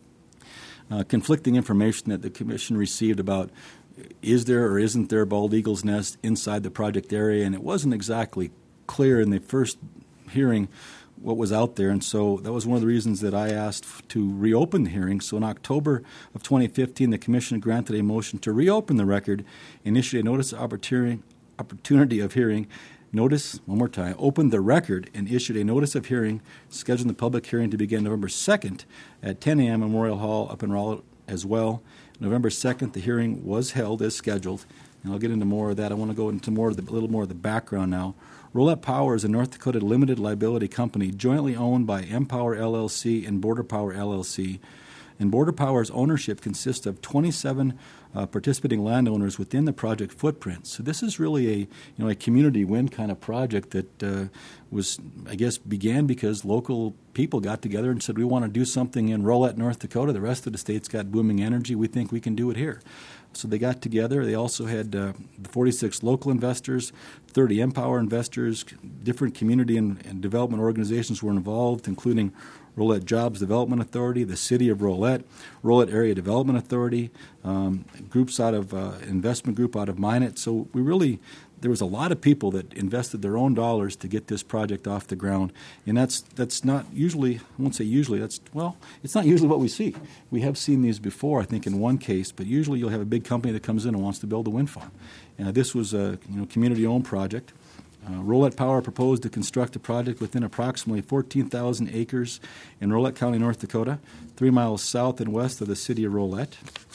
uh, conflicting information that the Commission received about is there or isn't there Bald Eagle's Nest inside the project area, and it wasn't exactly clear in the first hearing what was out there, and so that was one of the reasons that I asked to reopen the hearing. So in October of twenty fifteen, the Commission granted a motion to reopen the record and issued a notice of opportunity, opportunity of hearing. Notice, one more time, opened the record and issued a notice of hearing, scheduling the public hearing to begin November second at ten a.m. Memorial Hall up in Raleigh as well. November second, the hearing was held as scheduled, and I'll get into more of that. I want to go into more of the, a little more of the background now. Rolette Power is a North Dakota limited liability company jointly owned by Empower L L C and Border Power L L C. And Border Power's ownership consists of twenty-seven uh, participating landowners within the project footprint. So this is really a you know a community wind kind of project that uh, was, I guess, began because local people got together and said, we want to do something in Rolette, North Dakota. The rest of the state's got booming energy. We think we can do it here. So they got together. They also had uh, forty-six local investors, thirty Empower investors, different community and, and development organizations were involved, including Rolette Jobs Development Authority, the City of Rolette, Rolette Area Development Authority, um, groups out of uh, investment group out of Minot. So we really, there was a lot of people that invested their own dollars to get this project off the ground, and that's that's not usually, I won't say usually, that's, well, it's not usually what we see. We have seen these before, I think, in one case, but usually you'll have a big company that comes in and wants to build a wind farm. Uh, this was a you know community-owned project. Uh, Rolette Power proposed to construct a project within approximately fourteen thousand acres in Rolette County, North Dakota, three miles south and west of the city of Rolette.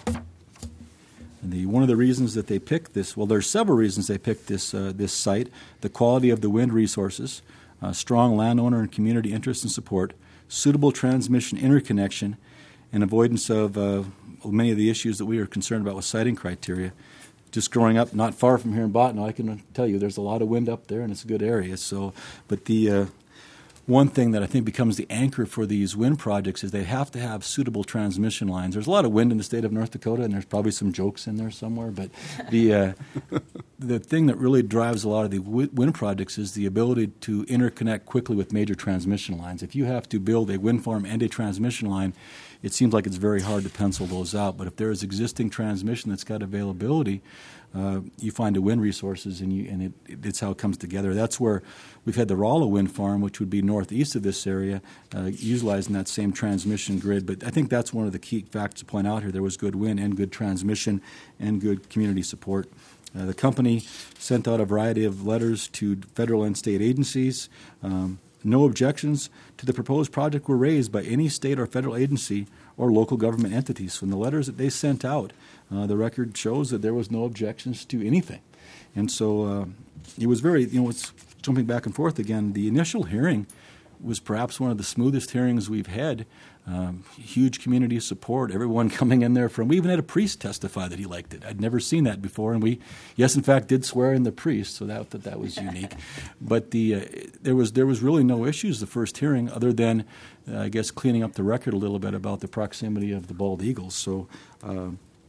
And the, one of the reasons that they picked this, well, there's several reasons they picked this uh, this site: the quality of the wind resources, uh, strong landowner and community interest and support, suitable transmission interconnection, and avoidance of uh, many of the issues that we are concerned about with siting criteria. Just growing up not far from here in Bottineau, I can tell you there's a lot of wind up there, and it's a good area. So, but the uh, one thing that I think becomes the anchor for these wind projects is they have to have suitable transmission lines. There's a lot of wind in the state of North Dakota, and there's probably some jokes in there somewhere. But the uh, the thing that really drives a lot of the wind projects is the ability to interconnect quickly with major transmission lines. If you have to build a wind farm and a transmission line, it seems like it's very hard to pencil those out. But if there is existing transmission that's got availability, uh, you find the wind resources, and, you, and it, it, it's how it comes together. That's where we've had the Rolla Wind Farm, which would be northeast of this area, uh, utilizing that same transmission grid. But I think that's one of the key facts to point out here. There was good wind and good transmission and good community support. Uh, the company sent out a variety of letters to federal and state agencies. Um, No objections to the proposed project were raised by any state or federal agency or local government entities. So in the letters that they sent out, uh, the record shows that there was no objections to anything. And so uh, it was very, you know, it's jumping back and forth again. The initial hearing was perhaps one of the smoothest hearings we've had. Um, huge community support, everyone coming in there from, we even had a priest testify that he liked it. I'd never seen that before, and we, yes, in fact, did swear in the priest, so that that, that was unique. But the uh, there was there was really no issues the first hearing, other than, uh, I guess, cleaning up the record a little bit about the proximity of the bald eagles. So uh,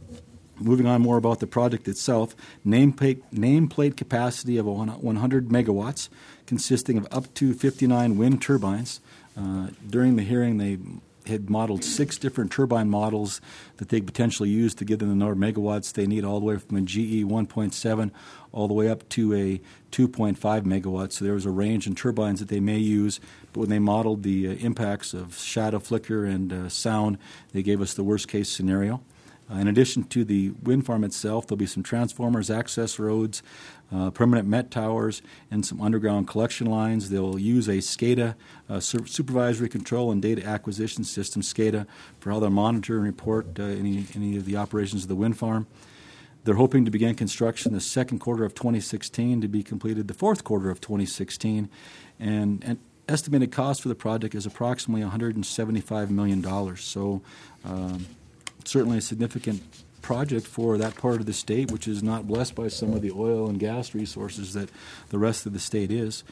moving on more about the project itself, nameplate, nameplate capacity of one hundred megawatts, consisting of up to fifty-nine wind turbines. Uh, during the hearing, they had modeled six different turbine models that they potentially use to give them the number of megawatts they need, all the way from a G E one point seven all the way up to a two point five megawatts. So there was a range in turbines that they may use, but when they modeled the uh, impacts of shadow flicker and uh, sound, they gave us the worst-case scenario. Uh, in addition to the wind farm itself, there'll be some transformers, access roads, uh, permanent Met towers, and some underground collection lines. They'll use a SCADA, uh, sur- supervisory control and data acquisition system, SCADA, for how they'll monitor and report uh, any, any of the operations of the wind farm. They're hoping to begin construction the second quarter of twenty sixteen, to be completed the fourth quarter of twenty sixteen, and, and estimated cost for the project is approximately one hundred seventy-five million dollars. So um, certainly a significant project for that part of the state, which is not blessed by some of the oil and gas resources that the rest of the state is.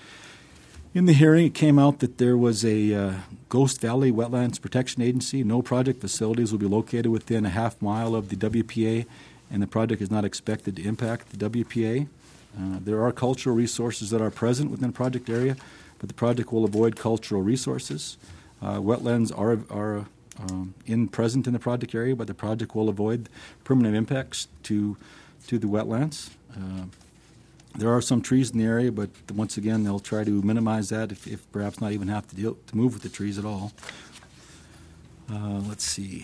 In the hearing, it came out that there was a uh, Ghost Valley Wetlands Protection Agency. No project facilities will be located within a half mile of the W P A, and the project is not expected to impact the W P A. Uh, there are cultural resources that are present within the project area, but the project will avoid cultural resources. Uh, wetlands are are Um, in present in the project area, but the project will avoid permanent impacts to to the wetlands. Uh, there are some trees in the area, but once again, they'll try to minimize that, if, if perhaps not even have to deal to move with the trees at all. Uh, let's see.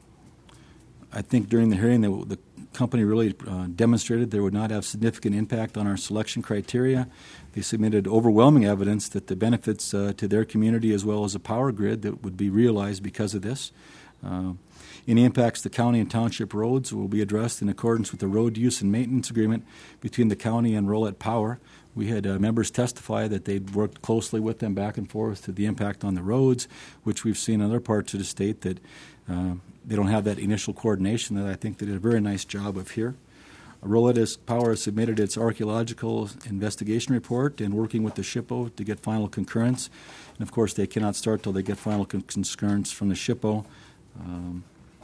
I think during the hearing, the, the company really uh, demonstrated they would not have significant impact on our selection criteria. They submitted overwhelming evidence that the benefits uh, to their community, as well as a power grid, that would be realized because of this. Uh, any impacts to county and township roads will be addressed in accordance with the road use and maintenance agreement between the county and Rolette Power. We had uh, members testify that they'd worked closely with them back and forth to the impact on the roads, which we've seen in other parts of the state that uh, they don't have that initial coordination that I think they did a very nice job of here. Rolette Power has submitted its archaeological investigation report and working with the SHPO to get final concurrence. And, of course, they cannot start till they get final con- concurrence from the SHPO. Um,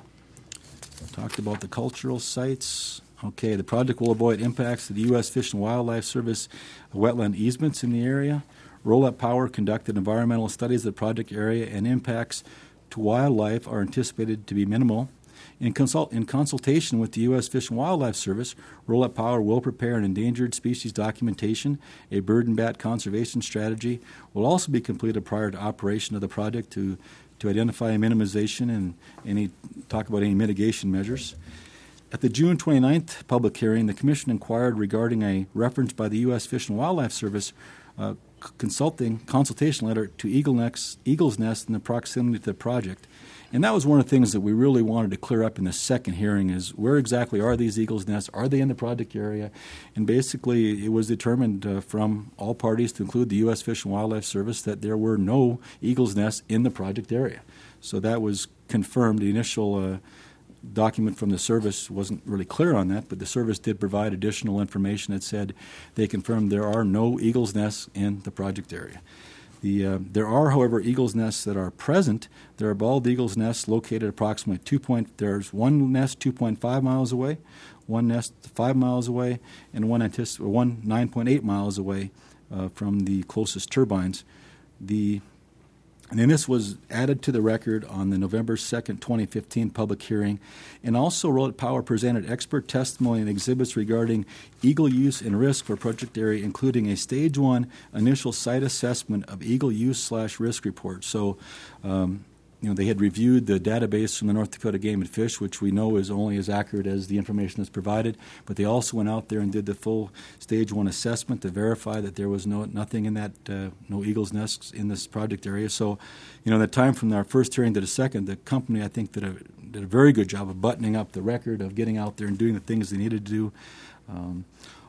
talked about the cultural sites. Okay, the project will avoid impacts to the U S Fish and Wildlife Service wetland easements in the area. Rolette Power conducted environmental studies of the project area, and impacts to wildlife are anticipated to be minimal. In, consult, in consultation with the U S Fish and Wildlife Service, Rolette Power will prepare an endangered species documentation. A bird and bat conservation strategy will also be completed prior to operation of the project to, to identify minimization and any talk about any mitigation measures. At the June twenty-ninth public hearing, the Commission inquired regarding a reference by the U S Fish and Wildlife Service uh, consulting consultation letter to Eagle Nest, Eagle's Nest in the proximity to the project. And that was one of the things that we really wanted to clear up in the second hearing, is where exactly are these Eagle's Nests? Are they in the project area? And basically it was determined uh, from all parties, to include the U S Fish and Wildlife Service, that there were no Eagle's Nests in the project area. So that was confirmed. The initial uh, document from the service wasn't really clear on that, but the service did provide additional information that said they confirmed there are no Eagle's Nests in the project area. The, uh, there are, however, eagle's nests that are present. There are bald eagle's nests located approximately two point. There's one nest two point five miles away, one nest five miles away, and one antici- one nine point eight miles away uh, from the closest turbines. The And then this was added to the record on the November second, twenty fifteen public hearing. And also Rolette Power presented expert testimony and exhibits regarding eagle use and risk for project area, including a stage one initial site assessment of eagle use slash risk report. So, um, you know, they had reviewed the database from the North Dakota Game and Fish, which we know is only as accurate as the information that's provided. But they also went out there and did the full stage one assessment to verify that there was no nothing in that, uh, no eagle's nests in this project area. So, you know, the time from our first hearing to the second, the company, I think, did a, did a very good job of buttoning up the record, of getting out there and doing the things they needed to do. Um,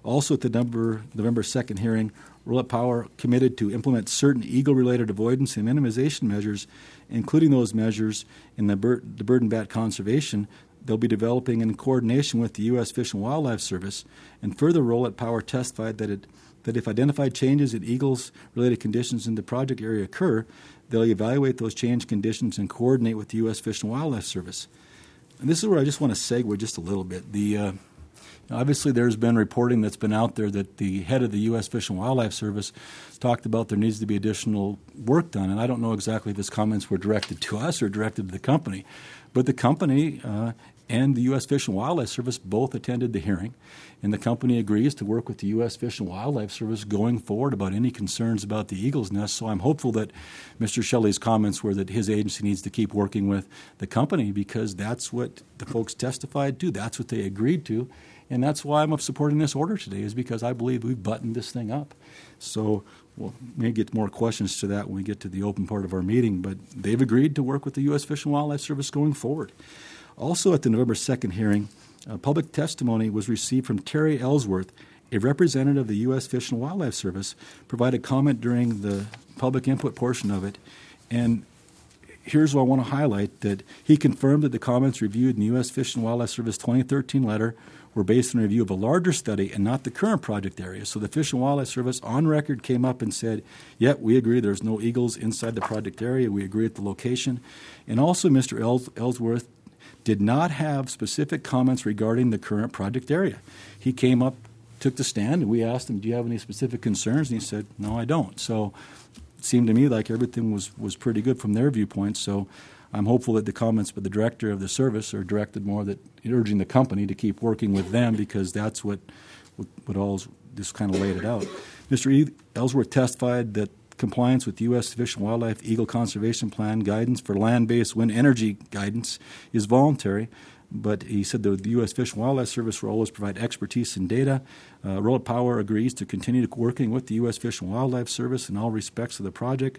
Also at the number, November second hearing, Rolette Power committed to implement certain eagle-related avoidance and minimization measures, including those measures in the, bir- the bird and bat conservation they'll be developing in coordination with the U S Fish and Wildlife Service. And further, Rolette Power testified that it that if identified changes in eagles-related conditions in the project area occur, they'll evaluate those change conditions and coordinate with the U S Fish and Wildlife Service. And this is where I just want to segue just a little bit. The uh, obviously, there's been reporting that's been out there that the head of the U S Fish and Wildlife Service talked about there needs to be additional work done. And I don't know exactly if his comments were directed to us or directed to the company. But the company uh, and the U S Fish and Wildlife Service both attended the hearing. And the company agrees to work with the U S Fish and Wildlife Service going forward about any concerns about the eagle's nest. So I'm hopeful that Mister Shelley's comments were that his agency needs to keep working with the company because that's what the folks testified to. That's what they agreed to. And that's why I'm supporting this order today, is because I believe we've buttoned this thing up. So we'll may get more questions to that when we get to the open part of our meeting, but they've agreed to work with the U S Fish and Wildlife Service going forward. Also at the November second hearing, uh, public testimony was received from Terry Ellsworth, a representative of the U S Fish and Wildlife Service, provided comment during the public input portion of it. And here's what I want to highlight, that he confirmed that the comments reviewed in the U S Fish and Wildlife Service twenty thirteen letter were based on a review of a larger study and not the current project area. So the Fish and Wildlife Service on record came up and said, yep, we agree there's no eagles inside the project area. We agree at the location. And also Mister Els- Ellsworth did not have specific comments regarding the current project area. He came up, took the stand, and we asked him, do you have any specific concerns? And he said, no, I don't. So it seemed to me like everything was, was pretty good from their viewpoint. So I'm hopeful that the comments by the director of the service are directed more that urging the company to keep working with them, because that's what what, what all just kind of laid it out. Mister E. Ellsworth testified that compliance with U S Fish and Wildlife Eagle Conservation Plan guidance for land-based wind energy guidance is voluntary, but he said that the U S Fish and Wildlife Service will always provide expertise and data. Uh, Rolette Power agrees to continue working with the U S Fish and Wildlife Service in all respects of the project.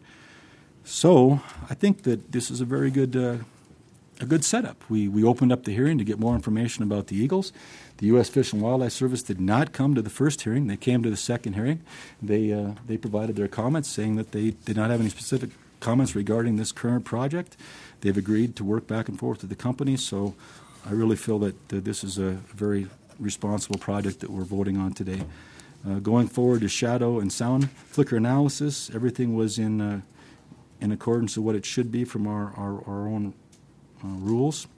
So I think that this is a very good uh, a good setup. We we opened up the hearing to get more information about the eagles. The U S Fish and Wildlife Service did not come to the first hearing. They came to the second hearing. They uh, they provided their comments saying that they did not have any specific comments regarding this current project. They've agreed to work back and forth with the company. So I really feel that uh, this is a very responsible project that we're voting on today. Uh, going forward to shadow and sound flicker analysis, everything was in uh, in accordance with what it should be from our, our, our own uh, rules.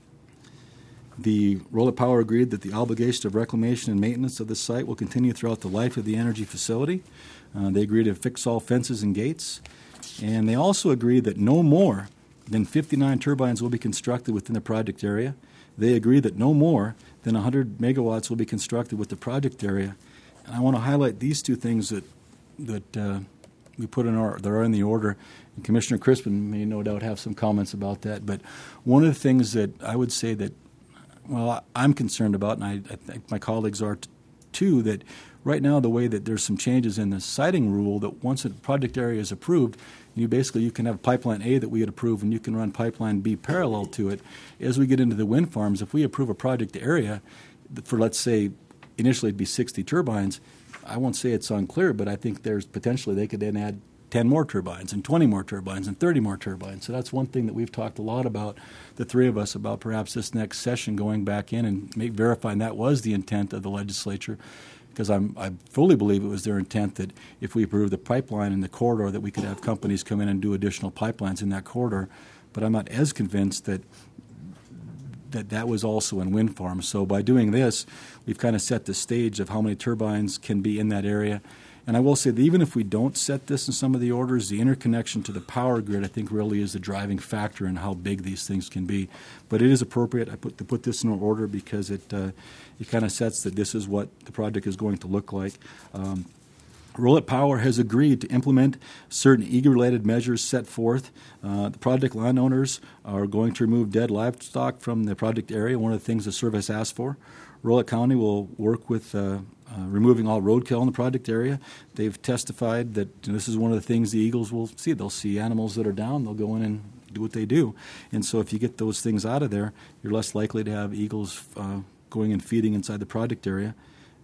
The Rolette Power agreed that the obligation of reclamation and maintenance of the site will continue throughout the life of the energy facility. Uh, they agreed to fix all fences and gates. And they also agreed that no more than fifty-nine turbines will be constructed within the project area. They agreed that no more than one hundred megawatts will be constructed with the project area. And I want to highlight these two things that that uh, we put in our, that are in the order. And Commissioner Crispin may no doubt have some comments about that. But one of the things that I would say that, well, I'm concerned about, and I, I think my colleagues are t- too, that right now the way that there's some changes in the siting rule, that once a project area is approved, you basically you can have pipeline A that we had approved, and you can run pipeline B parallel to it. As we get into the wind farms, if we approve a project area for, let's say, initially it'd be sixty turbines, I won't say it's unclear, but I think there's potentially they could then add ten more turbines and twenty more turbines and thirty more turbines. So that's one thing that we've talked a lot about, the three of us, about perhaps this next session going back in and make, verifying that was the intent of the legislature, because I'm, I fully believe it was their intent that if we approve the pipeline in the corridor that we could have companies come in and do additional pipelines in that corridor. But I'm not as convinced that that that was also in wind farms. So by doing this, we've kind of set the stage of how many turbines can be in that area. And I will say that even if we don't set this in some of the orders, the interconnection to the power grid, I think, really is the driving factor in how big these things can be. But it is appropriate I put, to put this in order because it uh, it kind of sets that this is what the project is going to look like. Um, Rolette Power has agreed to implement certain eagle-related measures set forth. Uh, the project landowners are going to remove dead livestock from the project area, one of the things the service asked for. Rolette County will work with uh, uh, removing all roadkill in the project area. They've testified that you know, this is one of the things the eagles will see. They'll see animals that are down. They'll go in and do what they do. And so if you get those things out of there, you're less likely to have eagles uh, going and feeding inside the project area.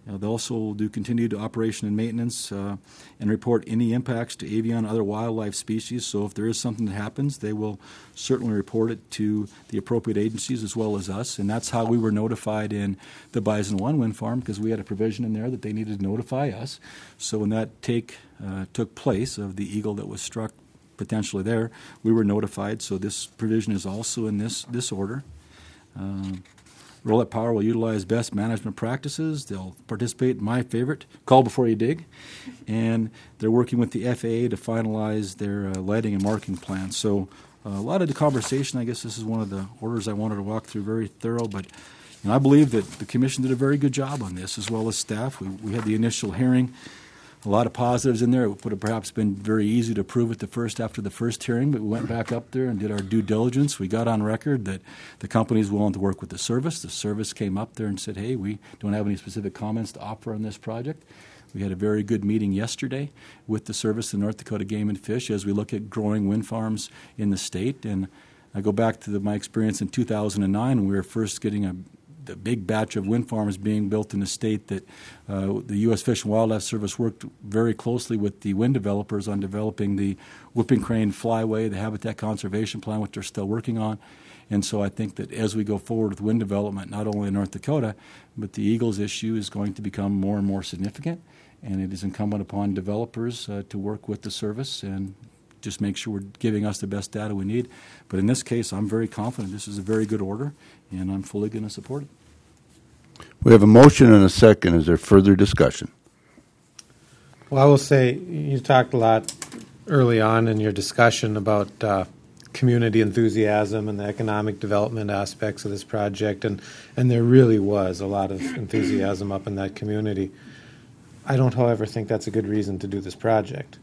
Uh, they'll also do continued operation and maintenance uh, and report any impacts to avian and other wildlife species. So if there is something that happens, they will certainly report it to the appropriate agencies as well as us. And that's how we were notified in the Bison One wind farm, because we had a provision in there that they needed to notify us. So when that take uh, took place of the eagle that was struck potentially there, we were notified. So this provision is also in this, this order. Uh, Rolette Power will utilize best management practices. They'll participate in my favorite, call before you dig. And they're working with the F A A to finalize their uh, lighting and marking plan. So uh, a lot of the conversation, I guess this is one of the orders I wanted to walk through, very thorough. But you know, I believe that the Commission did a very good job on this, as well as staff. We, we had the initial hearing. A lot of positives in there. It would have perhaps been very easy to approve it the first after the first hearing, but we went back up there and did our due diligence. We got on record that the company is willing to work with the service. The service came up there and said, hey, we don't have any specific comments to offer on this project. We had a very good meeting yesterday with the service, the North Dakota Game and Fish, as we look at growing wind farms in the state. And I go back to the, my experience in two thousand nine when we were first getting a the big batch of wind farms being built in the state, that uh, the U S Fish and Wildlife Service worked very closely with the wind developers on developing the Whooping Crane Flyway, the Habitat Conservation Plan, which they're still working on. And so I think that as we go forward with wind development, not only in North Dakota, but the eagles issue is going to become more and more significant, and it is incumbent upon developers uh, to work with the service and just make sure we're giving us the best data we need. But in this case, I'm very confident this is a very good order, and I'm fully going to support it. We have a motion and a second. Is there further discussion? Well, I will say you talked a lot early on in your discussion about uh, community enthusiasm and the economic development aspects of this project, and, and there really was a lot of enthusiasm up in that community. I don't, however, think that's a good reason to do this project.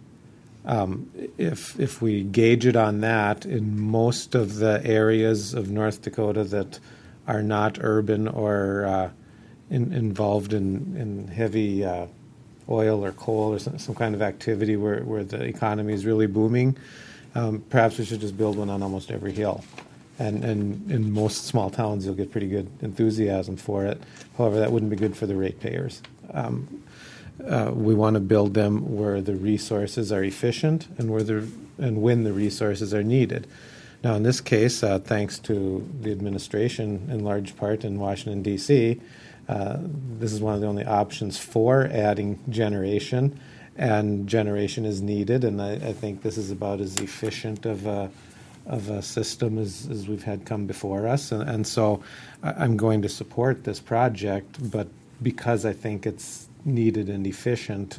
Um, if if we gauge it on that, in most of the areas of North Dakota that are not urban or uh, in, involved in, in heavy uh, oil or coal or some, some kind of activity where, where the economy is really booming, um, perhaps we should just build one on almost every hill. And, and in most small towns, you'll get pretty good enthusiasm for it. However, that wouldn't be good for the ratepayers. Um, Uh, we want to build them where the resources are efficient and where the and when the resources are needed. Now, in this case, uh, thanks to the administration in large part in Washington, D C, uh, this is one of the only options for adding generation, and generation is needed. And I, I think this is about as efficient of a of a system as, as we've had come before us. And, and so, I'm going to support this project, but because I think it's needed and efficient,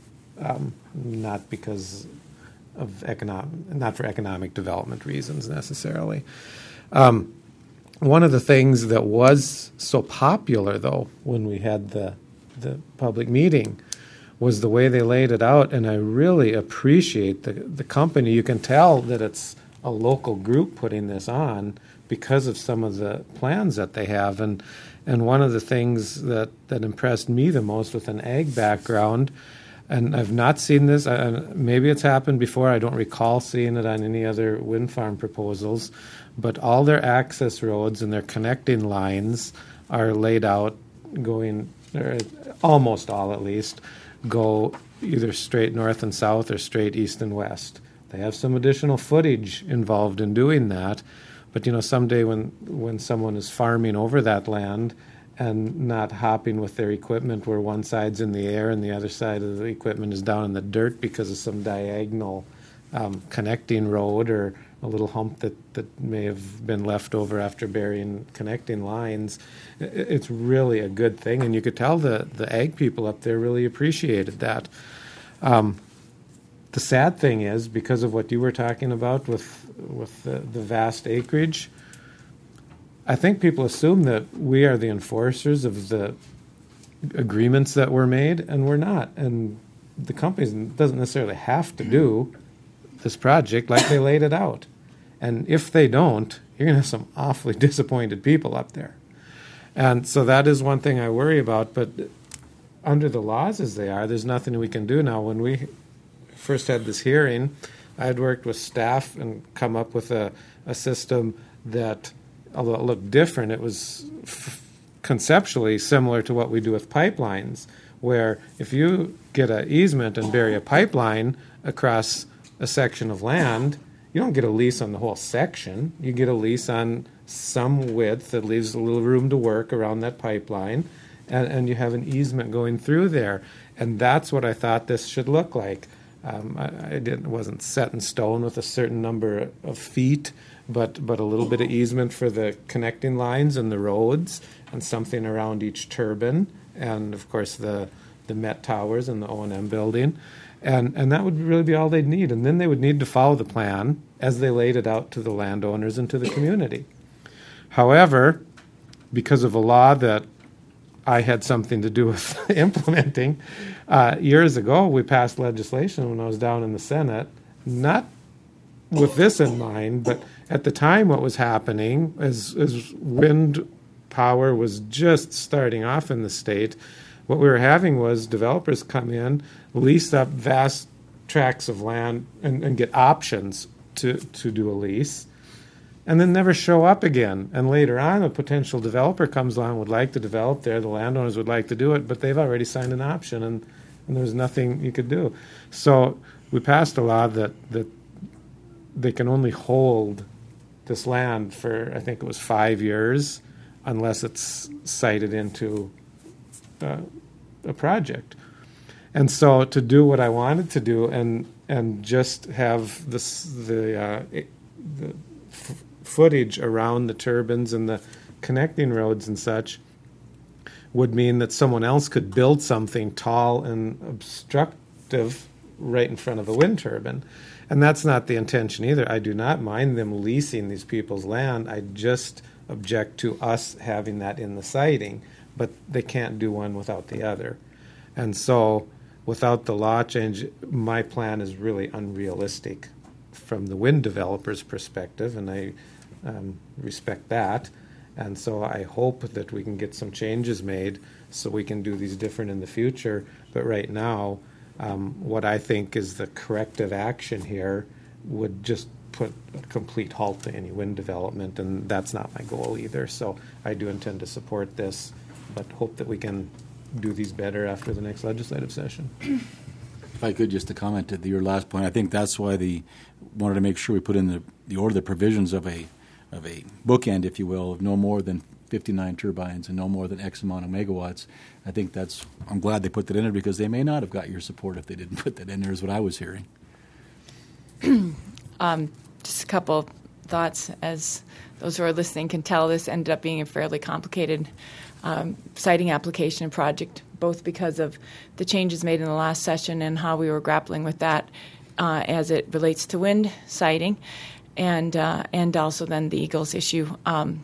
um, not because of economic, not for economic development reasons necessarily. Um, one of the things that was so popular, though, when we had the the public meeting, was the way they laid it out, and I really appreciate the the company. You can tell that it's a local group putting this on because of some of the plans that they have. And And one of the things that, that impressed me the most with an ag background, and I've not seen this, uh, maybe it's happened before, I don't recall seeing it on any other wind farm proposals, but all their access roads and their connecting lines are laid out going, or almost all at least, go either straight north and south or straight east and west. They have some additional footage involved in doing that. But, you know, someday when, when someone is farming over that land and not hopping with their equipment where one side's in the air and the other side of the equipment is down in the dirt because of some diagonal um, connecting road or a little hump that, that may have been left over after burying connecting lines, it's really a good thing. And you could tell the, the ag people up there really appreciated that. Um, The sad thing is, because of what you were talking about with with the, the vast acreage, I think people assume that we are the enforcers of the agreements that were made, and we're not. And the company doesn't necessarily have to do this project like they laid it out. And if they don't, you're going to have some awfully disappointed people up there. And so that is one thing I worry about. But under the laws as they are, there's nothing we can do now. When we first had this hearing, I had worked with staff and come up with a, a system that, although it looked different, it was f- conceptually similar to what we do with pipelines, where if you get an easement and bury a pipeline across a section of land, you don't get a lease on the whole section. You get a lease on some width that leaves a little room to work around that pipeline, and, and you have an easement going through there. And that's what I thought this should look like. Um, I, I didn't wasn't set in stone with a certain number of feet, but but a little bit of easement for the connecting lines and the roads, and something around each turbine, and of course the the Met Towers and the O and M building, and and that would really be all they'd need. And then they would need to follow the plan as they laid it out to the landowners and to the community. However, because of a law that I had something to do with implementing, uh, years ago we passed legislation when I was down in the Senate, not with this in mind, but at the time what was happening as, as wind power was just starting off in the state, what we were having was developers come in, lease up vast tracts of land and, and get options to, to do a lease, and then never show up again. And later on, a potential developer comes along, would like to develop there, the landowners would like to do it, but they've already signed an option, and, and there's nothing you could do. So we passed a law that, that they can only hold this land for, I think it was five years, unless it's sited into uh, a project. And so to do what I wanted to do and and just have this the uh, the f- footage around the turbines and the connecting roads and such would mean that someone else could build something tall and obstructive right in front of a wind turbine. And that's not the intention either. I do not mind them leasing these people's land. I just object to us having that in the siting, but they can't do one without the other. And so without the law change, my plan is really unrealistic from the wind developer's perspective, and I um, respect that. And so I hope that we can get some changes made so we can do these different in the future. But right now, um, what I think is the corrective action here would just put a complete halt to any wind development, and that's not my goal either. So I do intend to support this, but hope that we can do these better after the next legislative session. If I could, just to comment to the, your last point, I think that's why the wanted to make sure we put in the, the order the provisions of a of a bookend, if you will, of no more than fifty-nine turbines and no more than X amount of megawatts. I think that's, I'm glad they put that in there because they may not have got your support if they didn't put that in there, is what I was hearing. um, just a couple thoughts. As those who are listening can tell, this ended up being a fairly complicated um, siting application and project, both because of the changes made in the last session and how we were grappling with that uh, as it relates to wind siting, and uh, and also then the Eagles issue. Um,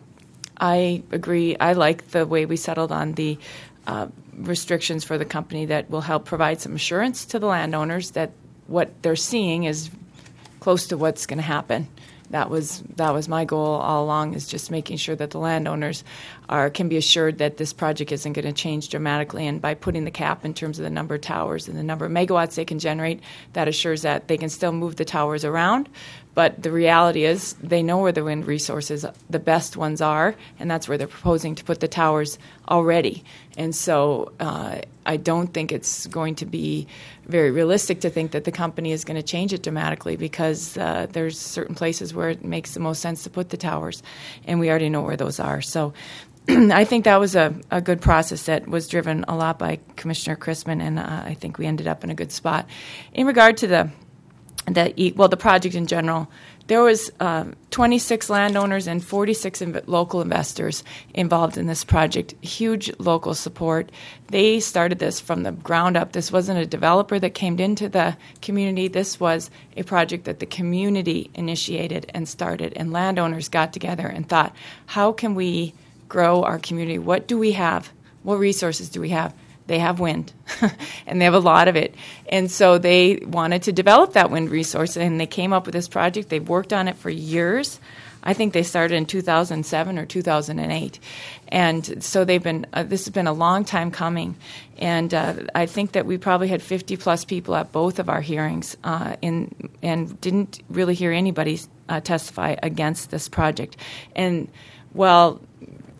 I agree. I like the way we settled on the uh, restrictions for the company that will help provide some assurance to the landowners that what they're seeing is close to what's going to happen. That was that was my goal all along, is just making sure that the landowners are can be assured that this project isn't going to change dramatically. And by putting the cap in terms of the number of towers and the number of megawatts they can generate, that assures that they can still move the towers around. But the reality is they know where the wind resources, the best ones are, and that's where they're proposing to put the towers already. And so uh, I don't think it's going to be very realistic to think that the company is going to change it dramatically, because uh, there's certain places where it makes the most sense to put the towers, and we already know where those are. So I think that was a, a good process that was driven a lot by Commissioner Christman, and uh, I think we ended up in a good spot. In regard to the the well, the project in general, there was uh, twenty-six landowners and forty-six inv- local investors involved in this project. Huge local support. They started this from the ground up. This wasn't a developer that came into the community. This was a project that the community initiated and started, and landowners got together and thought, how can we grow our community? What do we have? What resources do we have? They have wind, and they have a lot of it. And so they wanted to develop that wind resource, and they came up with this project. They've worked on it for years. I think they started in two thousand seven or two thousand eight. And so they've been, uh, this has been a long time coming. And uh, I think that we probably had fifty plus people at both of our hearings uh, in, and didn't really hear anybody uh, testify against this project. And, well,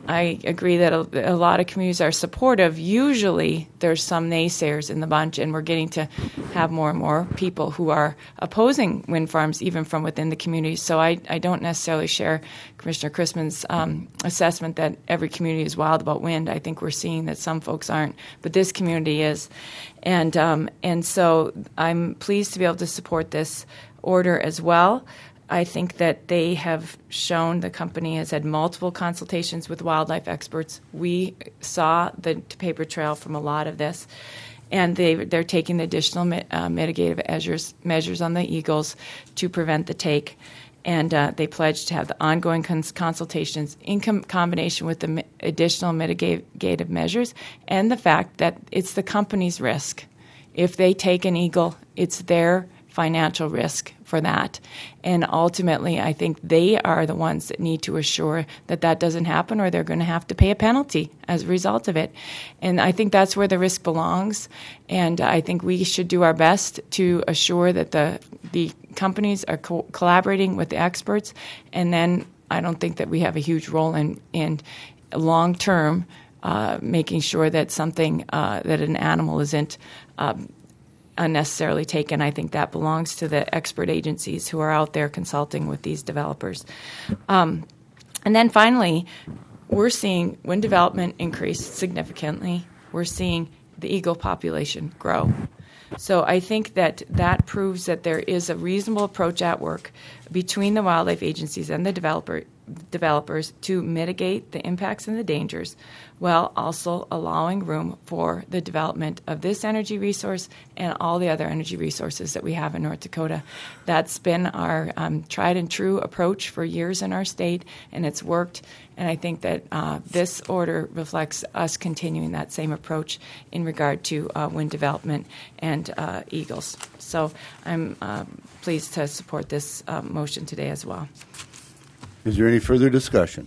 I agree that a, a lot of communities are supportive. Usually there's some naysayers in the bunch, and we're getting to have more and more people who are opposing wind farms, even from within the community. So I, I don't necessarily share Commissioner Chrisman's um, assessment that every community is wild about wind. I think we're seeing that some folks aren't, but this community is. And, um, and so I'm pleased to be able to support this order as well. I think that they have shown, the company has had multiple consultations with wildlife experts. We saw the paper trail from a lot of this, and they, they're taking the additional uh, mitigative measures, measures on the eagles to prevent the take. And uh, they pledged to have the ongoing cons- consultations in com- combination with the mi- additional mitigative measures and the fact that it's the company's risk. If they take an eagle, it's their financial risk for that. And ultimately, I think they are the ones that need to assure that that doesn't happen, or they're going to have to pay a penalty as a result of it. And I think that's where the risk belongs. And I think we should do our best to assure that the the companies are co- collaborating with the experts. And then I don't think that we have a huge role in, in long-term uh, making sure that something, uh, that an animal isn't um, unnecessarily taken. I think that belongs to the expert agencies who are out there consulting with these developers. Um, and then finally, we're seeing wind development increase significantly. We're seeing the eagle population grow. So I think that that proves that there is a reasonable approach at work between the wildlife agencies and the developer developers to mitigate the impacts and the dangers, while also allowing room for the development of this energy resource and all the other energy resources that we have in North Dakota. That's been our um, tried and true approach for years in our state, and it's worked. And I think that uh, this order reflects us continuing that same approach in regard to uh, wind development and uh, eagles. So I'm uh, pleased to support this uh, motion today as well. Is there any further discussion?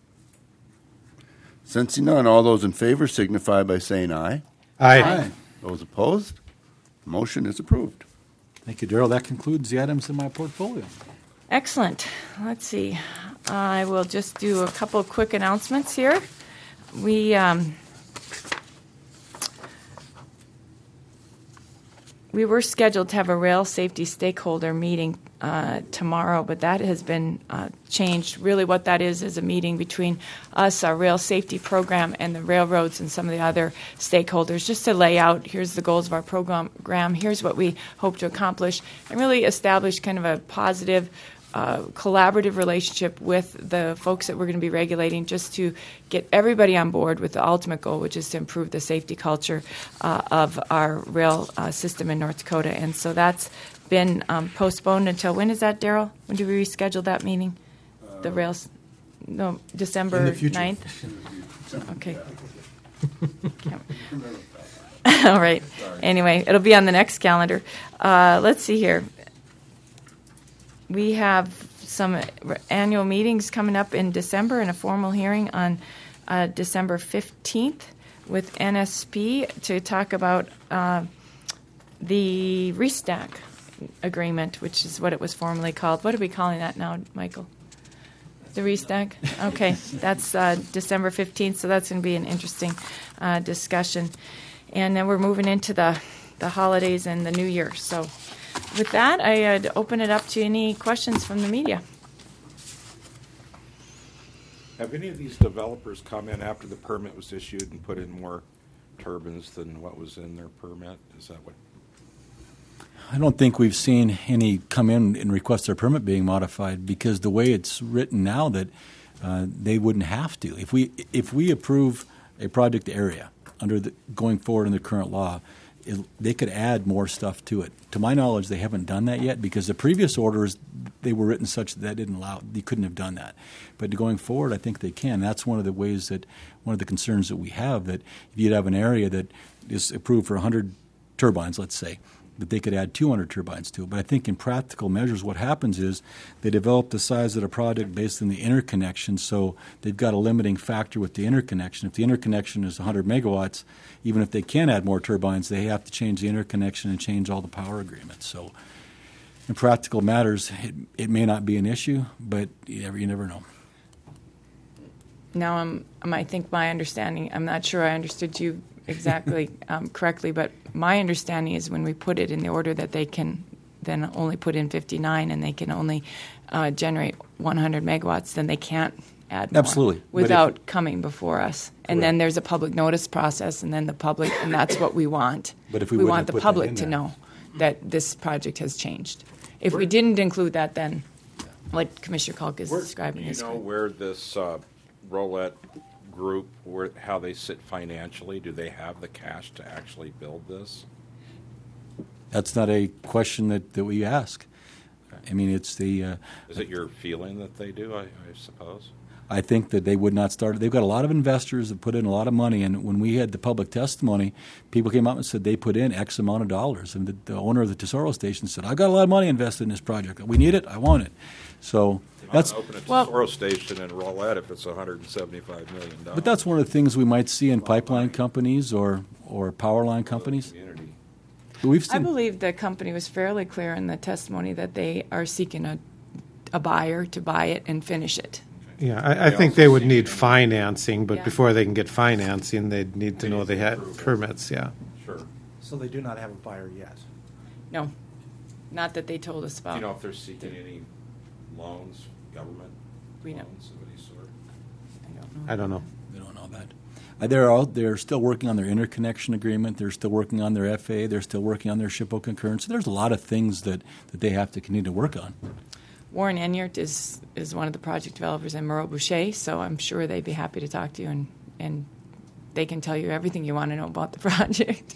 Sensing none, all those in favor signify by saying aye. Aye. Aye. Those opposed? Motion is approved. Thank you, Daryl. That concludes the items in my portfolio. Excellent. Let's see. I will just do a couple of quick announcements here. We um, we were scheduled to have a rail safety stakeholder meeting uh, tomorrow, but that has been uh, changed. Really what that is is a meeting between us, our rail safety program, and the railroads and some of the other stakeholders, just to lay out, here's the goals of our program, here's what we hope to accomplish, and really establish kind of a positive Uh, collaborative relationship with the folks that we're going to be regulating, just to get everybody on board with the ultimate goal, which is to improve the safety culture uh, of our rail uh, system in North Dakota. And so that's been um, postponed until, when is that, Daryl? When do we reschedule that meeting? Uh, the rails, no, December In the future. ninth? Okay. All right. Anyway, it'll be on the next calendar. Uh, let's see here. We have some annual meetings coming up in December and a formal hearing on uh, December fifteenth with N S P to talk about uh, the RESTAC agreement, which is what it was formerly called. What are we calling that now, Michael? The RESTAC? Okay, that's uh, December fifteenth, so that's going to be an interesting uh, discussion. And then we're moving into the, the holidays and the new year, so with that, I'd open it up to any questions from the media. Have any of these developers come in after the permit was issued and put in more turbines than what was in their permit? Is that what? I don't think we've seen any come in and request their permit being modified, because the way it's written now, that uh, they wouldn't have to. If we if we approve a project area under the going forward in the current law, It, they could add more stuff to it. To my knowledge, they haven't done that yet, because the previous orders, they were written such that, that didn't allow, they couldn't have done that. But going forward, I think they can. That's one of the ways that, one of the concerns that we have, that if you'd have an area that is approved for one hundred turbines, let's say, that they could add two hundred turbines to it. But I think in practical measures, what happens is they develop the size of the project based on the interconnection, so they've got a limiting factor with the interconnection. If the interconnection is one hundred megawatts, even if they can add more turbines, they have to change the interconnection and change all the power agreements. So in practical matters, it, it may not be an issue, but you never, you never know. now I'm, um, I think my understanding, I'm not sure I understood you exactly um, correctly, but my understanding is when we put it in the order that they can then only put in fifty-nine and they can only uh, generate one hundred megawatts, then they can't add more Absolutely. But if- without coming before us. And then there's a public notice process, and then the public, and that's what we want. But if we we wouldn't want have the put that public in to there. know that this project has changed. If we didn't include that, then, like Commissioner Kalk is Where- describing, Do you is know correct. where this uh, Rolette group, where how they sit financially? Do they have the cash to actually build this? That's not a question that, that we ask. I mean, it's the. Uh, Is it your feeling that they do, I, I suppose? I think that they would not start. They've got a lot of investors that put in a lot of money, and when we had the public testimony, people came up and said they put in X amount of dollars, and the, the owner of the Tesoro station said, "I've got a lot of money invested in this project. We need it. I want it." So that's. Open a Well- Tesoro station in Rolette if it's one hundred seventy-five million dollars. But that's one of the things we might see in pipeline companies or or power line companies. Community. We've I seen. believe the company was fairly clear in the testimony that they are seeking a, a buyer to buy it and finish it. Yeah, I, I They think also they would seek need an- financing, but Yeah. before they can get financing, they'd need to They know need they the had approval. permits, yeah. Sure. So they do not have a buyer yet. No, not that they told us Do about. you know if they're seeking any loans, government We know. loans of any sort? I don't know. I don't know. We don't know that. Uh, They're out. They're still working on their interconnection agreement. They're still working on their F A. They're still working on their SHPO concurrence. So there's a lot of things that, that they have to continue to work on. Warren Enyart is, is one of the project developers in Moreau Boucher, so I'm sure they'd be happy to talk to you, and, and they can tell you everything you want to know about the project.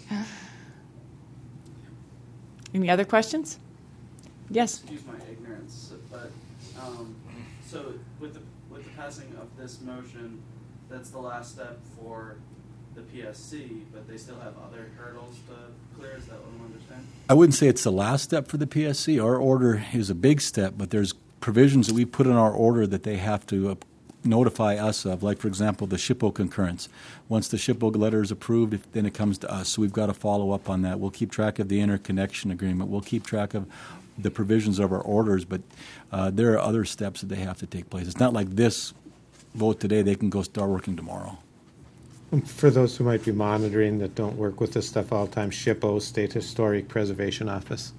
Any other questions? Yes. Excuse my ignorance, but um, so with the with the passing of this motion, that's the last step for the P S C, but they still have other hurdles to clear. Is that what I'm understanding? I wouldn't say it's the last step for the P S C. Our order is a big step, but there's provisions that we put in our order that they have to uh, notify us of, like, for example, the SHPO concurrence. Once the SHPO letter is approved, if, then it comes to us. So we've got to follow up on that. We'll keep track of the interconnection agreement. We'll keep track of the provisions of our orders, but uh, there are other steps that they have to take place. It's not like this vote today, they can go start working tomorrow. For those who might be monitoring that don't work with this stuff all the time, SHPO, State Historic Preservation Office.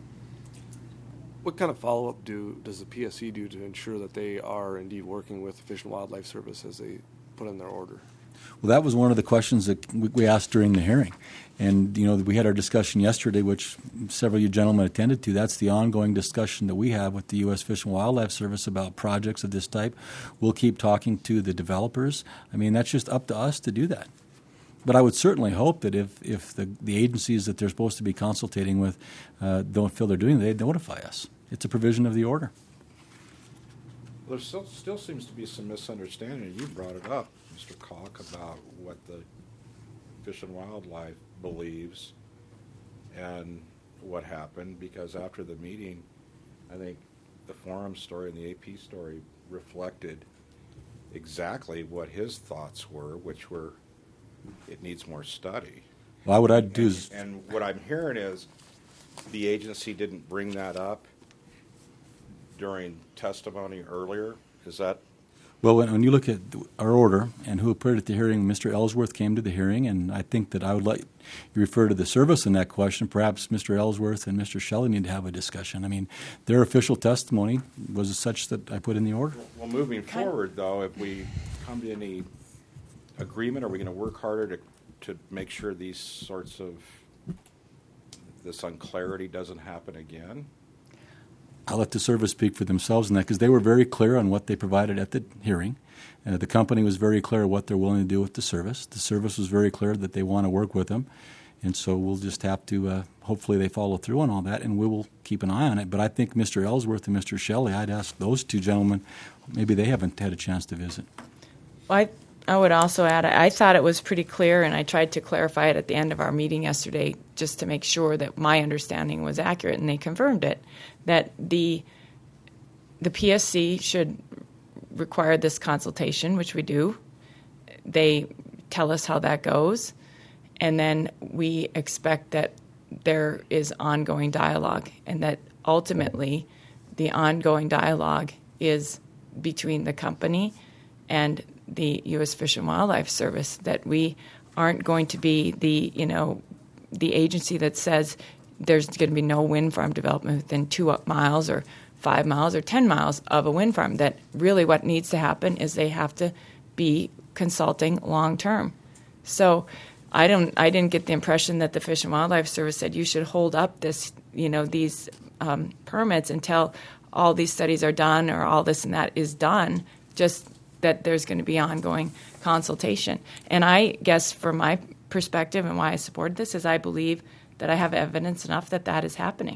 What kind of follow-up do does the P S C do to ensure that they are indeed working with the Fish and Wildlife Service as they put in their order? Well, that was one of the questions that we we asked during the hearing. And, you know, we had our discussion yesterday, which several of you gentlemen attended to. That's the ongoing discussion that we have with the U S Fish and Wildlife Service about projects of this type. We'll keep talking to the developers. I mean, that's just up to us to do that. But I would certainly hope that if, if the, the agencies that they're supposed to be consultating with uh, don't feel they're doing it, they notify us. It's a provision of the order. There still, still seems to be some misunderstanding, and you brought it up, Mister Kalk, about what the Fish and Wildlife believes and what happened, because after the meeting, I think the forum story and the A P story reflected exactly what his thoughts were, which were it needs more study. Well, what I'd do And, is, and what I'm hearing is the agency didn't bring that up during testimony earlier. Is that well, when, when you look at our order and who appeared at the hearing, Mister Ellsworth came to the hearing, and I think that I would let you refer to the service in that question. Perhaps Mister Ellsworth and Mister Shelley need to have a discussion. I mean, their official testimony was such that I put in the order. well? Moving forward, though, if we come to any agreement, are we going to work harder to to make sure these sorts of this unclarity doesn't happen again? I'll let the service speak for themselves in that, because they were very clear on what they provided at the hearing. Uh, the company was very clear what they're willing to do with the service. The service was very clear that they want to work with them. And so we'll just have to, uh, hopefully they follow through on all that, and we will keep an eye on it. But I think Mister Ellsworth and Mister Shelley, I'd ask those two gentlemen, maybe they haven't had a chance to visit. Well, I, I would also add, I thought it was pretty clear, and I tried to clarify it at the end of our meeting yesterday just to make sure that my understanding was accurate, and they confirmed it, that the the P S C should require this consultation, which we do. They tell us how that goes, and then we expect that there is ongoing dialogue, and that ultimately the ongoing dialogue is between the company and the U S Fish and Wildlife Service, that we aren't going to be the, you know, the agency that says there's going to be no wind farm development within two miles or five miles or ten miles of a wind farm. That really what needs to happen is they have to be consulting long term. So I don't. I didn't get the impression that the Fish and Wildlife Service said you should hold up this, you know, these um, permits until all these studies are done or all this and that is done. Just that there's going to be ongoing consultation. And I guess from my perspective and why I support this is I believe that I have evidence enough that that is happening.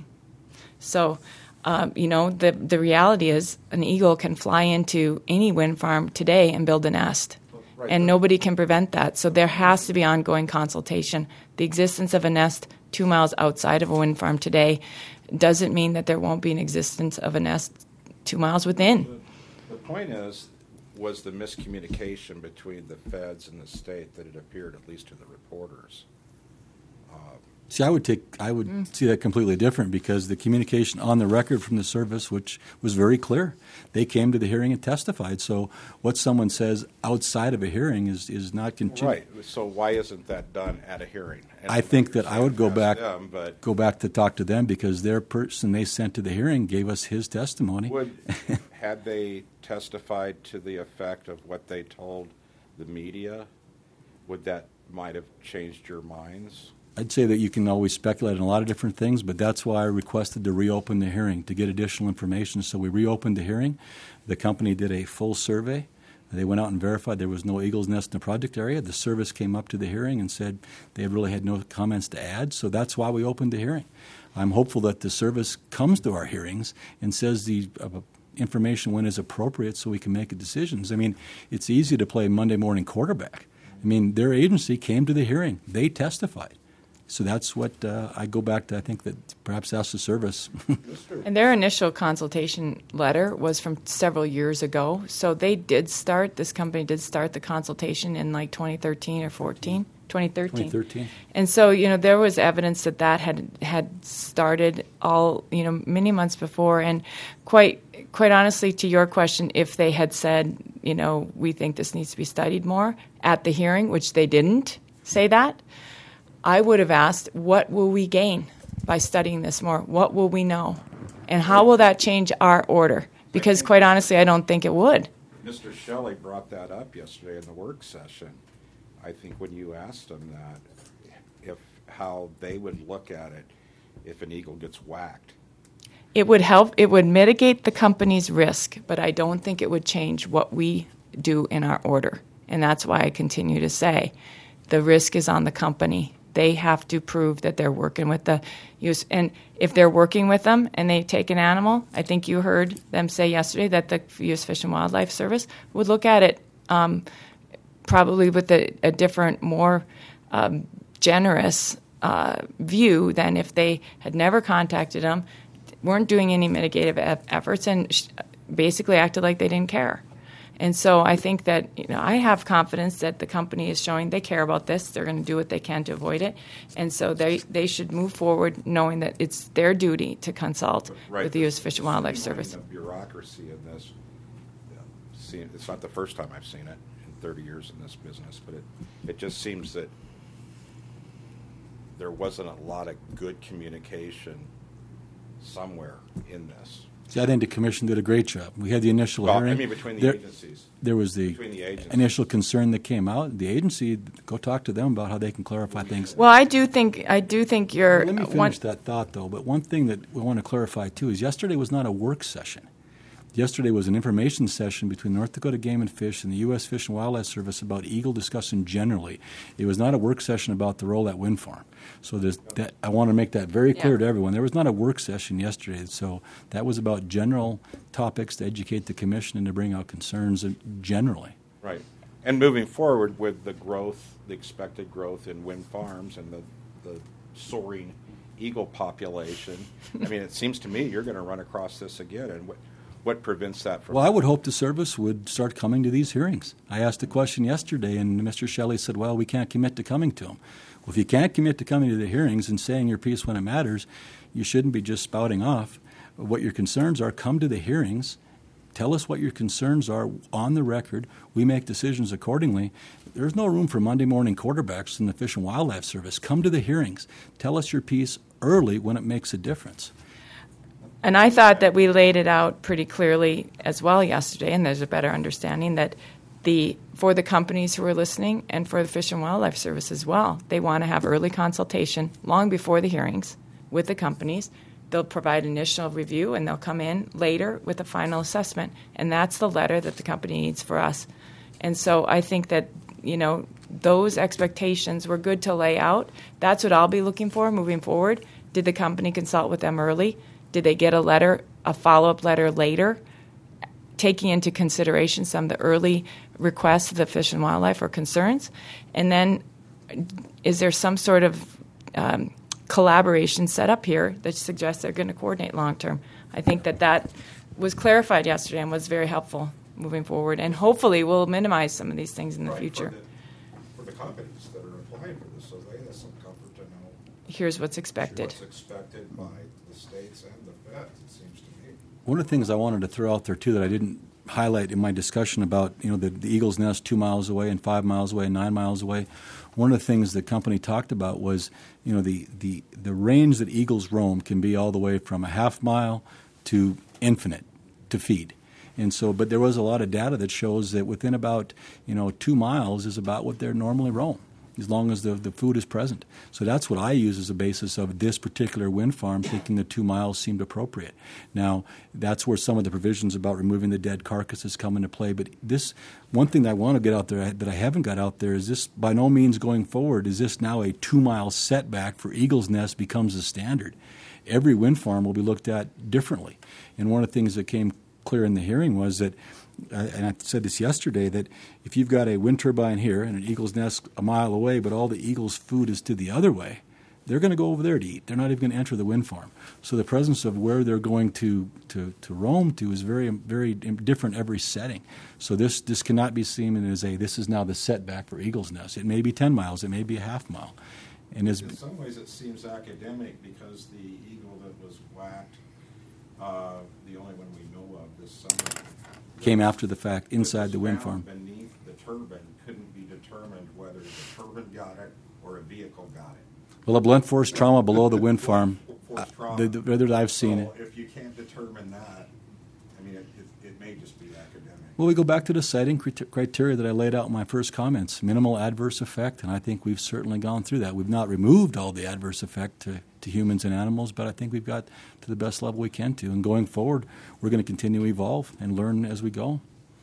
So, um, you know, the the reality is an eagle can fly into any wind farm today and build a nest. Right. And nobody can prevent that. So there has to be ongoing consultation. The existence of a nest two miles outside of a wind farm today doesn't mean that there won't be an existence of a nest two miles within. The, the point is, was the miscommunication between the feds and the state that it appeared, at least to the reporters. Uh, See, I would take, I would mm. see that completely different, because the communication on the record from the service, which was very clear, they came to the hearing and testified. So what someone says outside of a hearing is, is not continued. Right. So why isn't that done at a hearing? And I think that I would go back, them, but go back to talk to them, because their person they sent to the hearing gave us his testimony. Would, had they testified to the effect of what they told the media, would that might have changed your minds? I'd say that you can always speculate on a lot of different things, but that's why I requested to reopen the hearing, to get additional information. So we reopened the hearing. The company did a full survey. They went out and verified there was no eagle's nest in the project area. The service came up to the hearing and said they really had no comments to add, so that's why we opened the hearing. I'm hopeful that the service comes to our hearings and says the uh, information when is appropriate so we can make decisions. I mean, it's easy to play Monday morning quarterback. I mean, their agency came to the hearing. They testified. So that's what uh, I go back to, I think, that perhaps ask the service. And their initial consultation letter was from several years ago. So they did start, this company did start the consultation in like twenty thirteen or fourteen, twenty thirteen. twenty thirteen. And so, you know, there was evidence that that had had started all, you know, many months before. And quite quite honestly, to your question, if they had said, you know, we think this needs to be studied more at the hearing, which they didn't say that, I would have asked, what will we gain by studying this more? What will we know? And how will that change our order? Because quite honestly, I don't think it would. Mister Shelley brought that up yesterday in the work session. I think when you asked them that, if how they would look at it if an eagle gets whacked. It would help, it would mitigate the company's risk, but I don't think it would change what we do in our order. And that's why I continue to say the risk is on the company. They have to prove that they're working with the use. And if they're working with them and they take an animal, I think you heard them say yesterday that the U S Fish and Wildlife Service would look at it um, probably with a, a different, more um, generous uh, view than if they had never contacted them, weren't doing any mitigative e- efforts, and sh- basically acted like they didn't care. And so I think that, you know, I have confidence that the company is showing they care about this. They're going to do what they can to avoid it. And so they, they should move forward knowing that it's their duty to consult right. with the U S Fish and Wildlife Service. The bureaucracy in this, see, it's not the first time I've seen it in thirty years in this business, but it, it just seems that there wasn't a lot of good communication somewhere in this. See, I think the commission did a great job. We had the initial well, hearing. I mean, between the there, agencies. There was the, the initial concern that came out. The agency, go talk to them about how they can clarify things. Well, I do think I do think you're. Let me finish one, that thought, though. But one thing that we want to clarify too is yesterday was not a work session. Yesterday was an information session between North Dakota Game and Fish and the U S Fish and Wildlife Service about eagle discussion generally. It was not a work session about the role at wind farm. So there's that, I want to make that very clear yeah. to everyone. There was not a work session yesterday. So that was about general topics to educate the commission and to bring out concerns generally. Right. And moving forward with the growth, the expected growth in wind farms and the, the soaring eagle population, I mean, it seems to me you're going to run across this again. And what What prevents that from? Well, I would hope the service would start coming to these hearings. I asked a question yesterday, and Mister Shelley said, well, we can't commit to coming to them. Well, if you can't commit to coming to the hearings and saying your piece when it matters, you shouldn't be just spouting off what your concerns are. Come to the hearings, Tell us what your concerns are on the record. We make decisions accordingly. There's no room for Monday morning quarterbacks in the Fish and Wildlife Service. Come to the hearings. Tell us your piece early when it makes a difference. And I thought that we laid it out pretty clearly as well yesterday, and there's a better understanding that the for the companies who are listening and for the Fish and Wildlife Service as well, they want to have early consultation long before the hearings with the companies. They'll provide initial review, and they'll come in later with a final assessment, and that's the letter that the company needs for us. And so I think that, you know, those expectations were good to lay out. That's what I'll be looking for moving forward. Did the company consult with them early? Did they get a letter, a follow-up letter later, taking into consideration some of the early requests of the Fish and Wildlife or concerns? And then is there some sort of um, collaboration set up here that suggests they're going to coordinate long-term? I think that that was clarified yesterday and was very helpful moving forward, and hopefully we'll minimize some of these things in the Right, future. For the, for the companies that are applying for this, so they have some comfort to know Here's what's expected. what's expected by the states and the feds, it seems to me. One of the things I wanted to throw out there, too, that I didn't highlight in my discussion about, you know, the, the Eagle's Nest two miles away and five miles away and nine miles away, one of the things the company talked about was, you know, the, the, the range that eagles roam can be all the way from a half mile to infinite to feed. And so, but there was a lot of data that shows that within about, you know, two miles is about what they normally roam, as long as the, the food is present. So that's what I use as a basis of this particular wind farm, thinking the two miles seemed appropriate. Now, that's where some of the provisions about removing the dead carcasses come into play. But this, one thing that I want to get out there that I haven't got out there is this, by no means going forward, is this now a two-mile setback for Eagle's Nest becomes the standard. Every wind farm will be looked at differently. And one of the things that came clear in the hearing was that, uh, and I said this yesterday, that if you've got a wind turbine here and an eagle's nest a mile away, but all the eagle's food is to the other way, they're going to go over there to eat. They're not even going to enter the wind farm. So the presence of where they're going to, to, to roam to is very very different every setting. So this this cannot be seen as a, this is now the setback for Eagle's Nest. It may be ten miles. It may be a half mile. And as, in some ways it seems academic because the eagle that was whacked, uh, the only one we know of this summer, came after the fact inside the wind found farm. beneath the turbine couldn't be determined whether the turbine got it or a vehicle got it. Well, a blunt force trauma below the wind farm, Force uh, trauma. the, the, whether I've seen so it. if you can't determine that, I mean, it, it, it may just be academic. Well, we go back to the siting crit- criteria that I laid out in my first comments. Minimal adverse effect, and I think we've certainly gone through that. We've not removed all the adverse effect to, to humans and animals, but I think we've got to the best level we can to. And going forward, we're going to continue to evolve and learn as we go.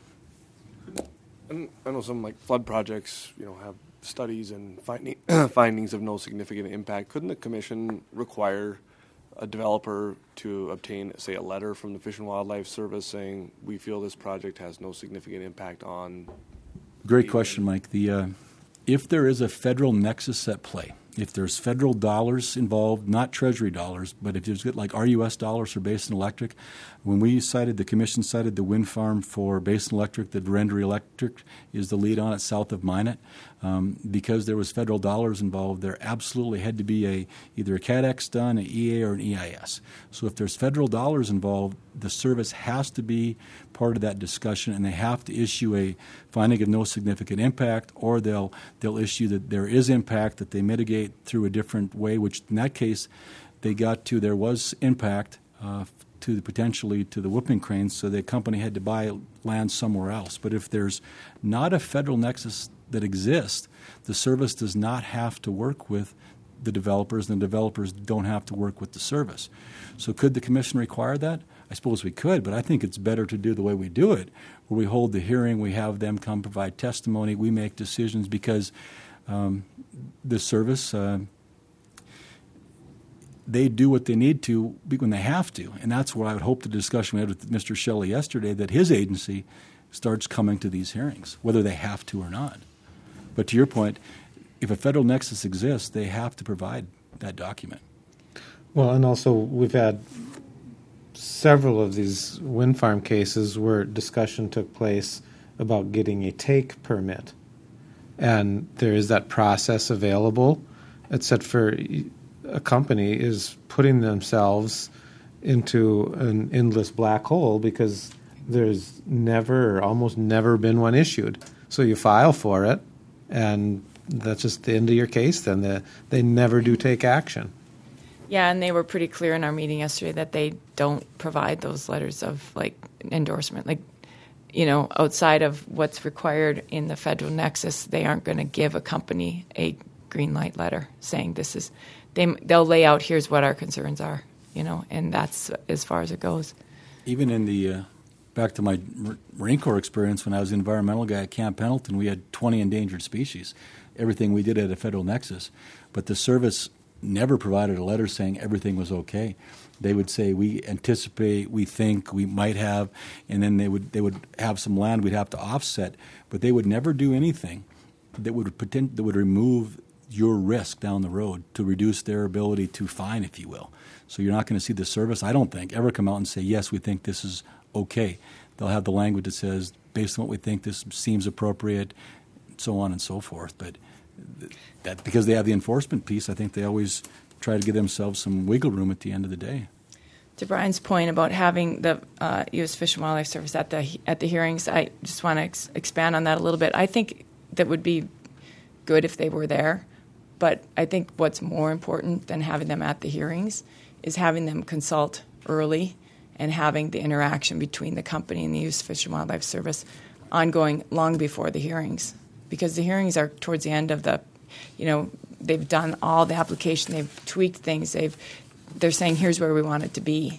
And I know some like flood projects, you know, have studies and finding, findings of no significant impact. Couldn't the commission require a developer to obtain, say, a letter from the Fish and Wildlife Service saying we feel this project has no significant impact on? Great question, Mike. The uh, if there is a federal nexus at play, if there's federal dollars involved, not Treasury dollars, but if there's like R U S dollars for Basin Electric, when we cited, the commission cited the wind farm for Basin Electric, the Verendrye Electric is the lead on it south of Minot. Um, because there was federal dollars involved, there absolutely had to be a either a C A D X done, an E A, or an E I S. So if there's federal dollars involved, the service has to be part of that discussion, and they have to issue a finding of no significant impact, or they'll they'll issue that there is impact that they mitigate through a different way. Which in that case, they got to there was impact uh, to the, potentially to the whooping cranes, so the company had to buy land somewhere else. But if there's not a federal nexus that exists, the service does not have to work with the developers, and the developers don't have to work with the service. So could the commission require that? I suppose we could, but I think it's better to do the way we do it, where we hold the hearing, we have them come provide testimony, we make decisions, because um, the service, uh, they do what they need to when they have to. And that's where I would hope the discussion we had with Mister Shelley yesterday, that his agency starts coming to these hearings, whether they have to or not. But to your point, if a federal nexus exists, they have to provide that document. Well, and also we've had several of these wind farm cases where discussion took place about getting a take permit. And there is that process available, except for a company is putting themselves into an endless black hole because there's never, almost never been one issued. So you file for it, and that's just the end of your case then. They, they never do take action. Yeah, and they were pretty clear in our meeting yesterday that they don't provide those letters of like endorsement. Like, you know, outside of what's required in the federal nexus, they aren't going to give a company a green light letter saying this is, they, they'll lay out, here's what our concerns are, you know, and that's as far as it goes. Even in the, uh, back to my Marine Corps experience when I was an environmental guy at Camp Pendleton, we had twenty endangered species. Everything we did at a federal nexus. But the service never provided a letter saying everything was okay. They would say, we anticipate, we think, we might have, and then they would they would have some land we'd have to offset, but they would never do anything that would pretend, that would remove your risk down the road to reduce their ability to fine, if you will. So you're not going to see the service, I don't think, ever come out and say, yes, we think this is okay. They'll have the language that says, based on what we think, this seems appropriate, so on and so forth. But that because they have the enforcement piece, I think they always try to give themselves some wiggle room at the end of the day. To Brian's point about having the uh, U S Fish and Wildlife Service at the at the hearings, I just want to ex- expand on that a little bit. I think that would be good if they were there, but I think what's more important than having them at the hearings is having them consult early and having the interaction between the company and the U S Fish and Wildlife Service ongoing long before the hearings, because the hearings are towards the end of the, you know, they've done all the application, they've tweaked things, they've they're saying here's where we want it to be,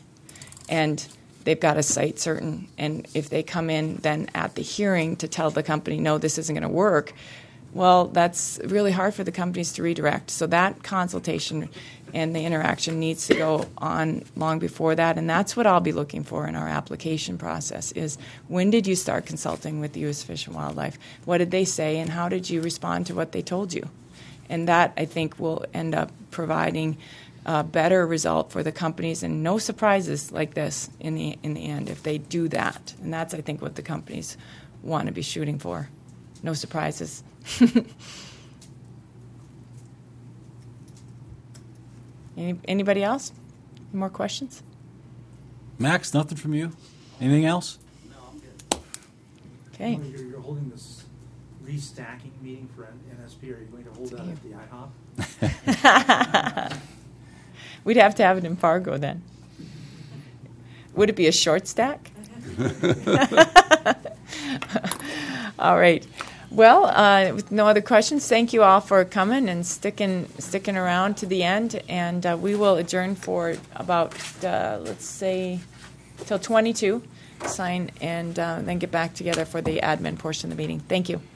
and they've got a site certain. And if they come in then at the hearing to tell the company no, this isn't going to work, well, that's really hard for the companies to redirect. So that consultation and the interaction needs to go on long before that, and that's what I'll be looking for in our application process is when did you start consulting with the U S Fish and Wildlife? What did they say, and how did you respond to what they told you? And that, I think, will end up providing a better result for the companies, and no surprises like this in the in the end if they do that. And that's, I think, what the companies want to be shooting for. No surprises. Any, anybody else? Any more questions? Max, nothing from you? Anything else? No, I'm good. Okay. You're, you're holding this restacking meeting for N S P. Are you going to hold that at the IHOP? We'd have to have it in Fargo then. Would it be a short stack? All right. Well, uh, with no other questions, thank you all for coming and sticking sticking around to the end. And uh, we will adjourn for about, uh, let's say, till twenty-two, sign, and uh, then get back together for the admin portion of the meeting. Thank you.